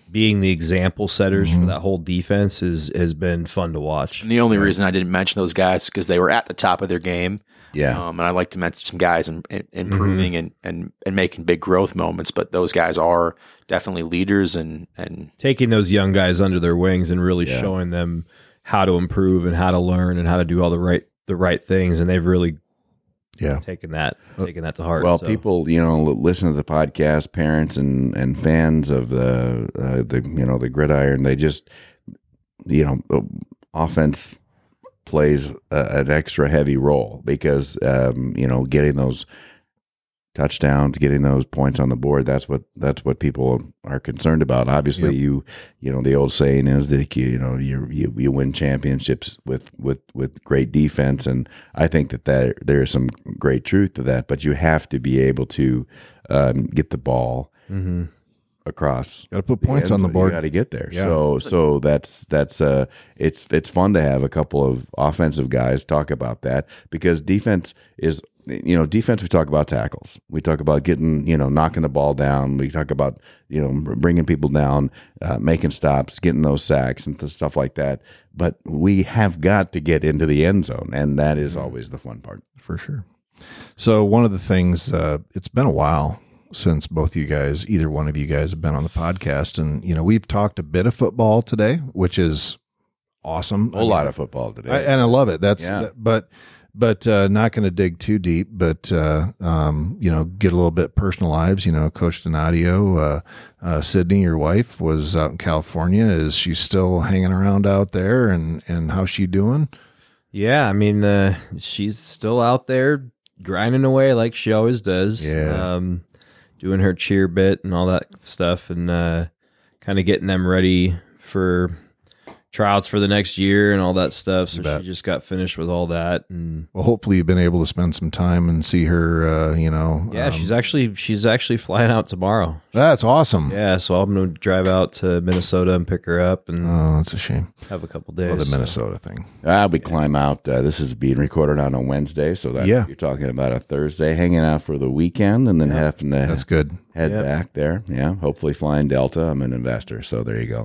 [SPEAKER 4] being the example setters
[SPEAKER 2] Mhm.
[SPEAKER 4] for that whole defense is has been fun to watch.
[SPEAKER 3] And the only reason I didn't mention those guys because they were at the top of their game.
[SPEAKER 1] Yeah.
[SPEAKER 3] Um, and I like to mention some guys in, in, improving and, and, and making big growth moments, but those guys are definitely leaders and, and
[SPEAKER 4] Taking those young guys under their wings and really
[SPEAKER 1] Yeah.
[SPEAKER 4] showing them how to improve and how to learn and how to do all the right the right things, and they've really
[SPEAKER 2] Yeah.
[SPEAKER 4] taken that taken that to heart.
[SPEAKER 1] Well,
[SPEAKER 4] so.
[SPEAKER 1] people, you know, listen to the podcast, parents and, and fans of the uh, the you know the gridiron. They just, you know, the offense plays a, an extra heavy role because um, you know getting those touchdowns, getting those points on the board. That's what that's what people are concerned about. Obviously,
[SPEAKER 2] Yep.
[SPEAKER 1] you you know the old saying is that you, you know you, you you win championships with with with great defense, and I think that that there is some great truth to that. But you have to be able to um, get the ball
[SPEAKER 4] Mhm.
[SPEAKER 1] across.
[SPEAKER 2] Got to put points
[SPEAKER 1] the
[SPEAKER 2] on the
[SPEAKER 1] end,
[SPEAKER 2] board.
[SPEAKER 1] You got to get there.
[SPEAKER 2] Yeah.
[SPEAKER 1] So so that's that's uh it's it's fun to have a couple of offensive guys talk about that because defense is you know defense we talk about tackles. We talk about getting, you know, knocking the ball down. We talk about, you know, bringing people down, uh, making stops, getting those sacks and th- stuff like that. But we have got to get into the end zone, and that is always the fun part.
[SPEAKER 2] For sure. So one of the things, uh, it's been a while since both you guys, either one of you guys have been on the podcast. And, you know, we've talked a bit of football today, which is awesome.
[SPEAKER 1] A whole lot of football today.
[SPEAKER 2] I, and I love it. That's,
[SPEAKER 1] Yeah.
[SPEAKER 2] but, but, uh, not going to dig too deep, but, uh, um, you know, get a little bit personal lives, you know, Coach Donadio, uh, uh, Sydney, your wife was out in California. Is she still hanging around out there, and, and how's she doing?
[SPEAKER 4] Yeah, I mean, uh, she's still out there grinding away like she always does.
[SPEAKER 2] Yeah.
[SPEAKER 4] Um, doing her cheer bit and all that stuff, and uh, kind of getting them ready for tryouts for the next year and all that stuff. So
[SPEAKER 2] You bet.
[SPEAKER 4] she just got finished with all that, and
[SPEAKER 2] Well, hopefully you've been able to spend some time and see her, uh, you know.
[SPEAKER 4] yeah,
[SPEAKER 2] um,
[SPEAKER 4] she's actually she's actually flying out tomorrow.
[SPEAKER 2] That's awesome.
[SPEAKER 4] Yeah, so I'm gonna drive out to Minnesota and pick her up and
[SPEAKER 2] Oh, that's a shame.
[SPEAKER 4] have a couple days.
[SPEAKER 2] Well, the Minnesota thing.
[SPEAKER 1] Ah, we climb out. Uh, this is being recorded on a Wednesday, so that
[SPEAKER 2] Yeah.
[SPEAKER 1] you're talking about a Thursday, hanging out for the weekend, and then having to
[SPEAKER 2] That's good.
[SPEAKER 1] head
[SPEAKER 4] Yep.
[SPEAKER 1] back there. Yeah, hopefully flying Delta. I'm an investor, so there you go.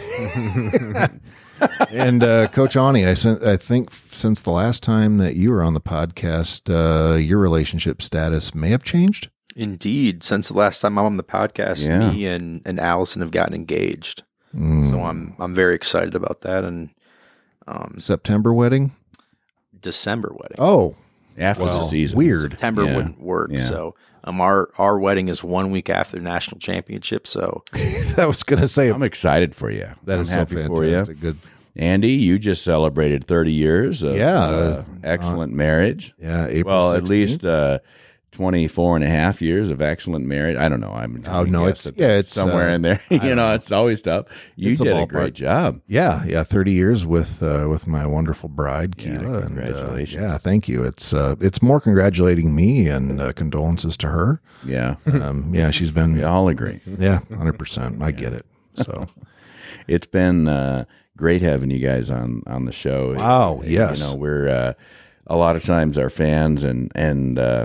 [SPEAKER 2] And uh, Coach Ani, I, sen- I think since the last time that you were on the podcast, uh, your relationship status may have changed.
[SPEAKER 3] indeed, since the last time I'm on the podcast,
[SPEAKER 1] Yeah.
[SPEAKER 3] me and, and Allison have gotten engaged.
[SPEAKER 2] Mm.
[SPEAKER 3] So I'm I'm very excited about that. And um,
[SPEAKER 2] September wedding.
[SPEAKER 3] December wedding.
[SPEAKER 2] Oh,
[SPEAKER 1] After the
[SPEAKER 2] Well,
[SPEAKER 1] season,
[SPEAKER 2] weird.
[SPEAKER 3] September
[SPEAKER 1] Yeah.
[SPEAKER 3] wouldn't work.
[SPEAKER 1] Yeah.
[SPEAKER 3] So um, our our wedding is one week after the national championship. So
[SPEAKER 2] I was going to say
[SPEAKER 1] I'm excited for you.
[SPEAKER 2] that
[SPEAKER 1] I'm
[SPEAKER 2] is so
[SPEAKER 1] happy
[SPEAKER 2] fantastic.
[SPEAKER 1] for you,
[SPEAKER 2] Good.
[SPEAKER 1] Andy. You just celebrated thirty years of
[SPEAKER 2] Yeah,
[SPEAKER 1] uh,
[SPEAKER 2] uh,
[SPEAKER 1] excellent marriage.
[SPEAKER 2] Yeah, April
[SPEAKER 1] Well, at
[SPEAKER 2] sixteenth.
[SPEAKER 1] least uh, twenty-four and a half years of excellent marriage. I don't know. I'm
[SPEAKER 2] Oh, no,
[SPEAKER 1] guess
[SPEAKER 2] it's-
[SPEAKER 1] that
[SPEAKER 2] yeah, it's,
[SPEAKER 1] somewhere
[SPEAKER 2] uh,
[SPEAKER 1] in there.
[SPEAKER 2] I
[SPEAKER 1] you
[SPEAKER 2] don't
[SPEAKER 1] know,
[SPEAKER 2] know.
[SPEAKER 1] it's always tough. You
[SPEAKER 2] It's a
[SPEAKER 1] did a,
[SPEAKER 2] ballpark.
[SPEAKER 1] great job.
[SPEAKER 2] Yeah, yeah, thirty years with uh, with my wonderful bride,
[SPEAKER 1] Yeah,
[SPEAKER 2] Keela.
[SPEAKER 1] congratulations.
[SPEAKER 2] And, uh, yeah, thank you. It's uh, it's more congratulating me and uh, condolences to her.
[SPEAKER 1] Yeah,
[SPEAKER 2] Um, yeah, she's been
[SPEAKER 1] we all agree.
[SPEAKER 2] yeah, hundred percent. I get it. So
[SPEAKER 1] It's been uh, great having you guys on on the show.
[SPEAKER 2] Wow,
[SPEAKER 1] Uh,
[SPEAKER 2] yes.
[SPEAKER 1] You know, we're uh, a lot of times our fans, and and uh,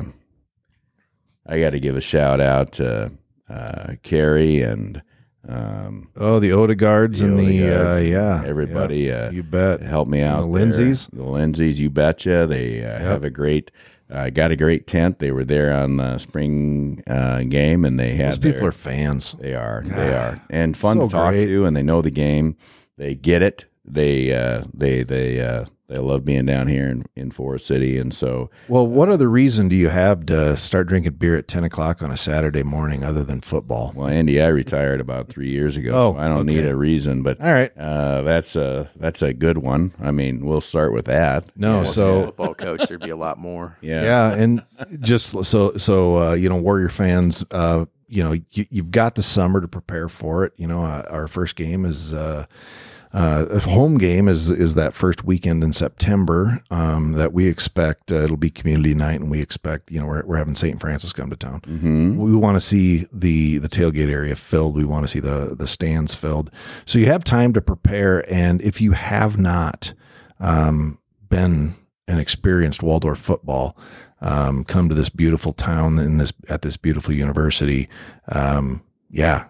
[SPEAKER 1] I got to give a shout out to uh, Carrie and um,
[SPEAKER 2] oh, the Odegaards
[SPEAKER 1] the
[SPEAKER 2] and the
[SPEAKER 1] Odegaards
[SPEAKER 2] uh,
[SPEAKER 1] and
[SPEAKER 2] yeah,
[SPEAKER 1] everybody.
[SPEAKER 2] yeah,
[SPEAKER 1] Uh,
[SPEAKER 2] you bet.
[SPEAKER 1] help me out.
[SPEAKER 2] the
[SPEAKER 1] there.
[SPEAKER 2] Lindsays?
[SPEAKER 1] the Lindsays, you betcha. They uh, have a great. Uh, got a great tent. They were there on the spring uh, game, and they had
[SPEAKER 2] Those people
[SPEAKER 1] their-
[SPEAKER 2] are fans.
[SPEAKER 1] They are. They are, and fun
[SPEAKER 2] So
[SPEAKER 1] to talk
[SPEAKER 2] great.
[SPEAKER 1] to, and they know the game. They get it. They uh, they they uh, they love being down here in, in Forest City, and so
[SPEAKER 2] Well, what other reason do you have to start drinking beer at ten o'clock on a Saturday morning other than football?
[SPEAKER 1] well, Andy, I retired about three years ago.
[SPEAKER 2] Oh,
[SPEAKER 1] so I don't
[SPEAKER 2] okay.
[SPEAKER 1] need a reason, but
[SPEAKER 2] All right.
[SPEAKER 1] uh, that's a that's a good one. I mean, we'll start with that.
[SPEAKER 2] No,
[SPEAKER 3] Yeah,
[SPEAKER 2] so
[SPEAKER 3] football coach, there'd be a lot more.
[SPEAKER 1] Yeah,
[SPEAKER 2] yeah, and just so so uh, you know, Warrior fans, uh, you know, you, you've got the summer to prepare for it. You know, uh, our first game is uh, uh, a home game is is that first weekend in September um, that we expect. Uh, it'll be community night, and we expect you know we're we're having Saint Francis come to town.
[SPEAKER 1] Mm-hmm.
[SPEAKER 2] We want to see the the tailgate area filled. We want to see the the stands filled. So you have time to prepare, and if you have not um, been and experienced Waldorf football, um, come to this beautiful town in this at this beautiful university. Um, yeah,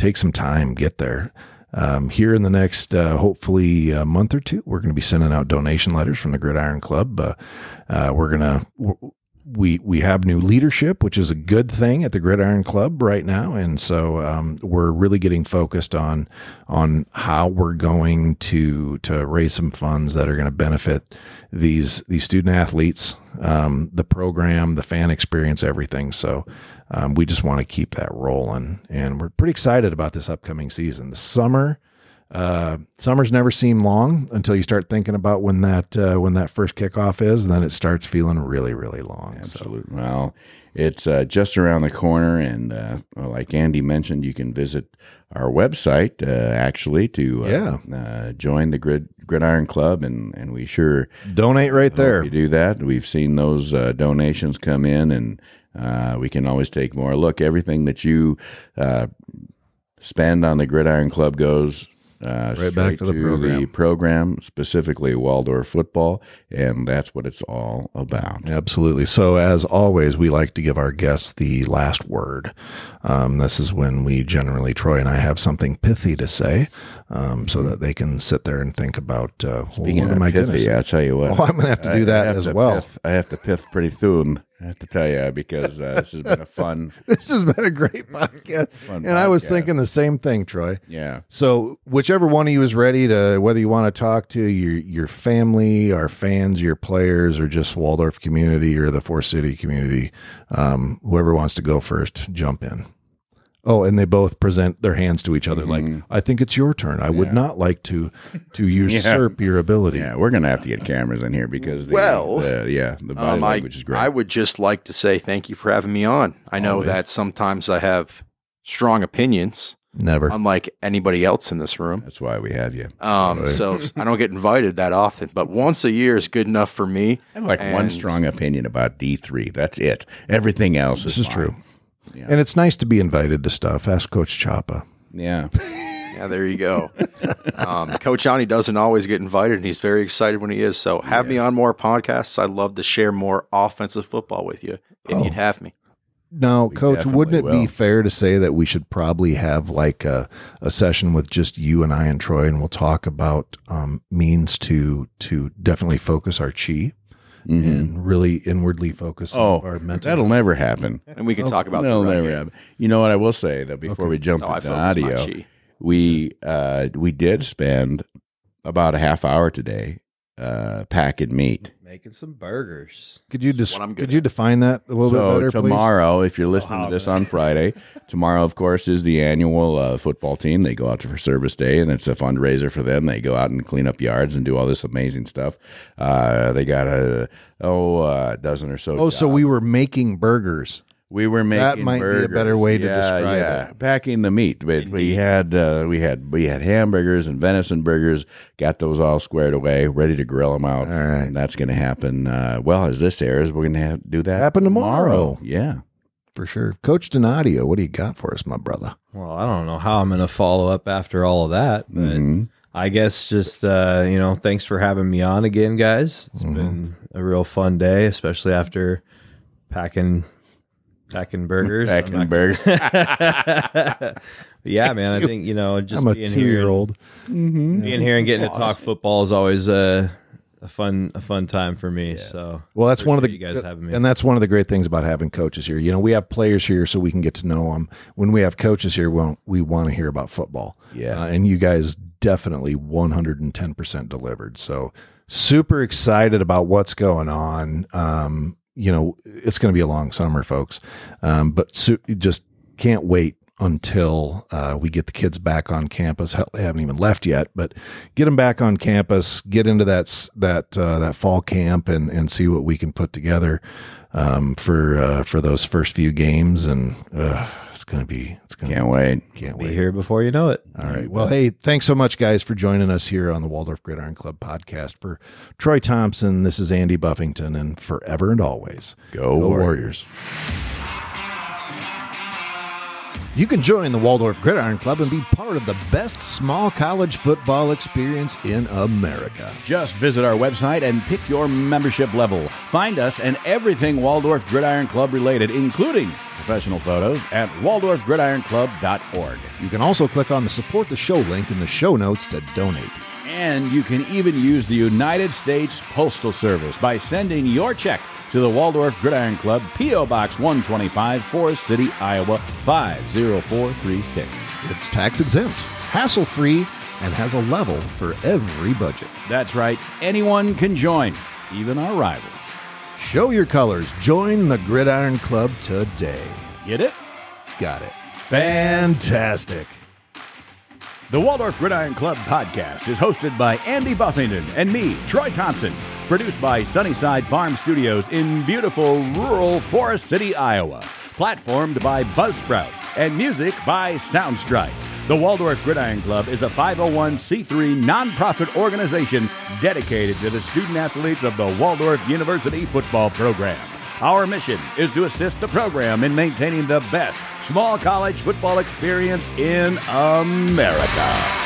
[SPEAKER 2] take some time, get there. Um, here in the next, uh, hopefully a month or two, we're going to be sending out donation letters from the Gridiron Club. Uh, uh, we're going to, we, we have new leadership, which is a good thing at the Gridiron Club right now. And so, um, we're really getting focused on, on how we're going to, to raise some funds that are going to benefit these, these student athletes, um, the program, the fan experience, everything. So, Um, we just want to keep that rolling, and we're pretty excited about this upcoming season. The summer, uh, summers never seem long until you start thinking about when that uh, when that first kickoff is, and then it starts feeling really, really long.
[SPEAKER 1] Absolutely. So. Well, it's uh, just around the corner, and uh, like Andy mentioned, you can visit our website uh, actually to uh,
[SPEAKER 2] yeah.
[SPEAKER 1] uh, join the Grid Gridiron Club, and and we sure
[SPEAKER 2] donate right there.
[SPEAKER 1] You do that. We've seen those uh, donations come in, and Uh, we can always take more. Look, everything that you uh, spend on the Gridiron Club goes uh,
[SPEAKER 2] right back to the program.
[SPEAKER 1] the program, specifically Waldorf football, and that's what it's all about.
[SPEAKER 2] Absolutely. So, as always, we like to give our guests the last word. Um, this is when we generally, Troy and I, have something pithy to say, um, so that they can sit there and think about. Uh,
[SPEAKER 1] Speaking
[SPEAKER 2] what
[SPEAKER 1] of
[SPEAKER 2] am I
[SPEAKER 1] pithy,
[SPEAKER 2] gonna
[SPEAKER 1] I'll tell you what.
[SPEAKER 2] Oh, I'm going to have to do that as well.
[SPEAKER 1] Pith, I have to pith pretty soon. I have to tell you, because uh, this has been a fun.
[SPEAKER 2] This has been a great podcast,
[SPEAKER 1] fun
[SPEAKER 2] and I was
[SPEAKER 1] podcast.
[SPEAKER 2] thinking the same thing, Troy.
[SPEAKER 1] Yeah.
[SPEAKER 2] So, whichever one of you is ready to, whether you want to talk to your your family, our fans, your players, or just Waldorf community or the Four City community, um, whoever wants to go first, jump in. Oh, and they both present their hands to each other
[SPEAKER 1] Mm-hmm.
[SPEAKER 2] like, I think it's your turn. I would not like to to usurp your ability.
[SPEAKER 1] Yeah, we're going to have to get cameras in here because the,
[SPEAKER 3] Well,
[SPEAKER 1] the, yeah, the body
[SPEAKER 3] Um, I,
[SPEAKER 1] language is great.
[SPEAKER 3] I would just like to say thank you for having me on. I know
[SPEAKER 1] Always.
[SPEAKER 3] that sometimes I have strong opinions,
[SPEAKER 2] Never.
[SPEAKER 3] unlike anybody else in this room.
[SPEAKER 1] That's why we have you.
[SPEAKER 3] Um, so I don't get invited that often, but once a year is good enough for me.
[SPEAKER 1] I have like one
[SPEAKER 3] And-
[SPEAKER 1] strong opinion about D three. That's it. Everything else
[SPEAKER 2] This
[SPEAKER 1] is
[SPEAKER 2] is
[SPEAKER 1] fine.
[SPEAKER 2] true.
[SPEAKER 1] Yeah.
[SPEAKER 2] And it's nice to be invited to stuff. Ask Coach Chapa.
[SPEAKER 1] Yeah.
[SPEAKER 3] Yeah, there you go. um, Coach Johnny doesn't always get invited, and he's very excited when he is. So have me on more podcasts. I'd love to share more offensive football with you if
[SPEAKER 2] Oh.
[SPEAKER 3] you'd have me.
[SPEAKER 2] Now,
[SPEAKER 1] We
[SPEAKER 2] Coach, wouldn't it
[SPEAKER 1] definitely
[SPEAKER 2] be
[SPEAKER 1] will.
[SPEAKER 2] fair to say that we should probably have like a, a session with just you and I and Troy, and we'll talk about um, means to to definitely focus our chi
[SPEAKER 1] Mhm.
[SPEAKER 2] and really inwardly focus
[SPEAKER 1] Oh,
[SPEAKER 2] on our mental.
[SPEAKER 1] that'll never happen.
[SPEAKER 3] And we can talk about
[SPEAKER 1] That'll
[SPEAKER 3] the run
[SPEAKER 1] never
[SPEAKER 3] game.
[SPEAKER 1] happen. You know what I will say though, before we jump
[SPEAKER 3] No, I
[SPEAKER 1] to
[SPEAKER 3] focus my
[SPEAKER 1] audio,
[SPEAKER 3] chi.
[SPEAKER 1] we uh, we did spend about a half hour today uh, packing meat.
[SPEAKER 4] Making some burgers.
[SPEAKER 2] Could you just
[SPEAKER 3] what I'm good
[SPEAKER 2] could you define that a little
[SPEAKER 1] so
[SPEAKER 2] bit better,
[SPEAKER 1] tomorrow, if you're listening
[SPEAKER 4] how
[SPEAKER 1] to this
[SPEAKER 4] to-
[SPEAKER 1] on Friday, tomorrow, of course, is the annual uh, football team. They go out for service day, and it's a fundraiser for them. They go out and clean up yards and do all this amazing stuff. Uh, they got a oh a dozen or so.
[SPEAKER 2] please? Oh, so
[SPEAKER 1] jobs.
[SPEAKER 2] we were making burgers.
[SPEAKER 1] We were making
[SPEAKER 2] That might be a
[SPEAKER 1] burgers.
[SPEAKER 2] better way to
[SPEAKER 1] Yeah,
[SPEAKER 2] describe
[SPEAKER 1] yeah.
[SPEAKER 2] it.
[SPEAKER 1] Packing the meat. But we had uh, we had we had hamburgers and venison burgers. Got those all squared away, ready to grill them out.
[SPEAKER 2] All right.
[SPEAKER 1] And that's going to happen. Uh, well, as this airs, we're going to have do that
[SPEAKER 2] Happen tomorrow.
[SPEAKER 1] Yeah.
[SPEAKER 2] For sure. Coach Donadio, what do you got for us, my brother?
[SPEAKER 4] Well, I don't know how I'm going to follow up after all of that, but
[SPEAKER 1] Mhm.
[SPEAKER 4] I guess just, uh, you know, thanks for having me on again, guys. It's
[SPEAKER 2] Mm-hmm.
[SPEAKER 4] been a real fun day, especially after packing packing burgers. I'm
[SPEAKER 1] Packing
[SPEAKER 4] not-
[SPEAKER 1] burgers.
[SPEAKER 4] yeah, man, I think, you know, just
[SPEAKER 2] I'm a
[SPEAKER 4] being
[SPEAKER 2] two
[SPEAKER 4] here,
[SPEAKER 2] year old.
[SPEAKER 4] being here and getting to talk football is always uh, a fun a fun time for me. So
[SPEAKER 2] Well, that's one of the
[SPEAKER 4] appreciate you guys having me.
[SPEAKER 2] and that's one of the great things about having coaches here. You know, we have players here so we can get to know them. When we have coaches here, we want, we want to hear about football.
[SPEAKER 1] Yeah.
[SPEAKER 2] uh, and you guys definitely one hundred ten percent delivered. So super excited about what's going on. Um, you know, it's going to be a long summer, folks, um, but su- just can't wait until uh, we get the kids back on campus. Hell, they haven't even left yet, but get them back on campus, get into that s- that uh, that fall camp, and and see what we can put together um, for uh, for those first few games. And uh, it's gonna be it's gonna
[SPEAKER 1] Can't wait.
[SPEAKER 2] can't
[SPEAKER 4] Be
[SPEAKER 2] wait.
[SPEAKER 4] here before you know it.
[SPEAKER 2] All right. Well, hey, thanks so much, guys, for joining us here on the Waldorf Gridiron Club podcast. For Troy Thompson, this is Andy Buffington, and forever and always,
[SPEAKER 1] Go
[SPEAKER 2] go
[SPEAKER 1] Warriors.
[SPEAKER 2] Warriors. You can join the Waldorf Gridiron Club and be part of the best small college football experience in America.
[SPEAKER 1] Just visit our website and pick your membership level. Find us and everything Waldorf Gridiron Club related, including professional photos, at waldorf gridiron club dot org.
[SPEAKER 2] You can also click on the Support the Show link in the show notes to donate.
[SPEAKER 1] And you can even use the United States Postal Service by sending your check to the Waldorf Gridiron Club, P O. Box one twenty-five, Forest City, Iowa, five oh four three six.
[SPEAKER 2] It's tax exempt, hassle-free, and has a level for every budget.
[SPEAKER 1] That's right. Anyone can join, even our rivals.
[SPEAKER 2] Show your colors. Join the Gridiron Club today.
[SPEAKER 1] Get it?
[SPEAKER 2] Got it. Fantastic.
[SPEAKER 1] The Waldorf Gridiron Club podcast is hosted by Andy Buffington and me, Troy Thompson. Produced by Sunnyside Farm Studios in beautiful rural Forest City, Iowa. Platformed by Buzzsprout and music by Soundstrike. The Waldorf Gridiron Club is a five oh one c three nonprofit organization dedicated to the student athletes of the Waldorf University football program. Our mission is to assist the program in maintaining the best small college football experience in America.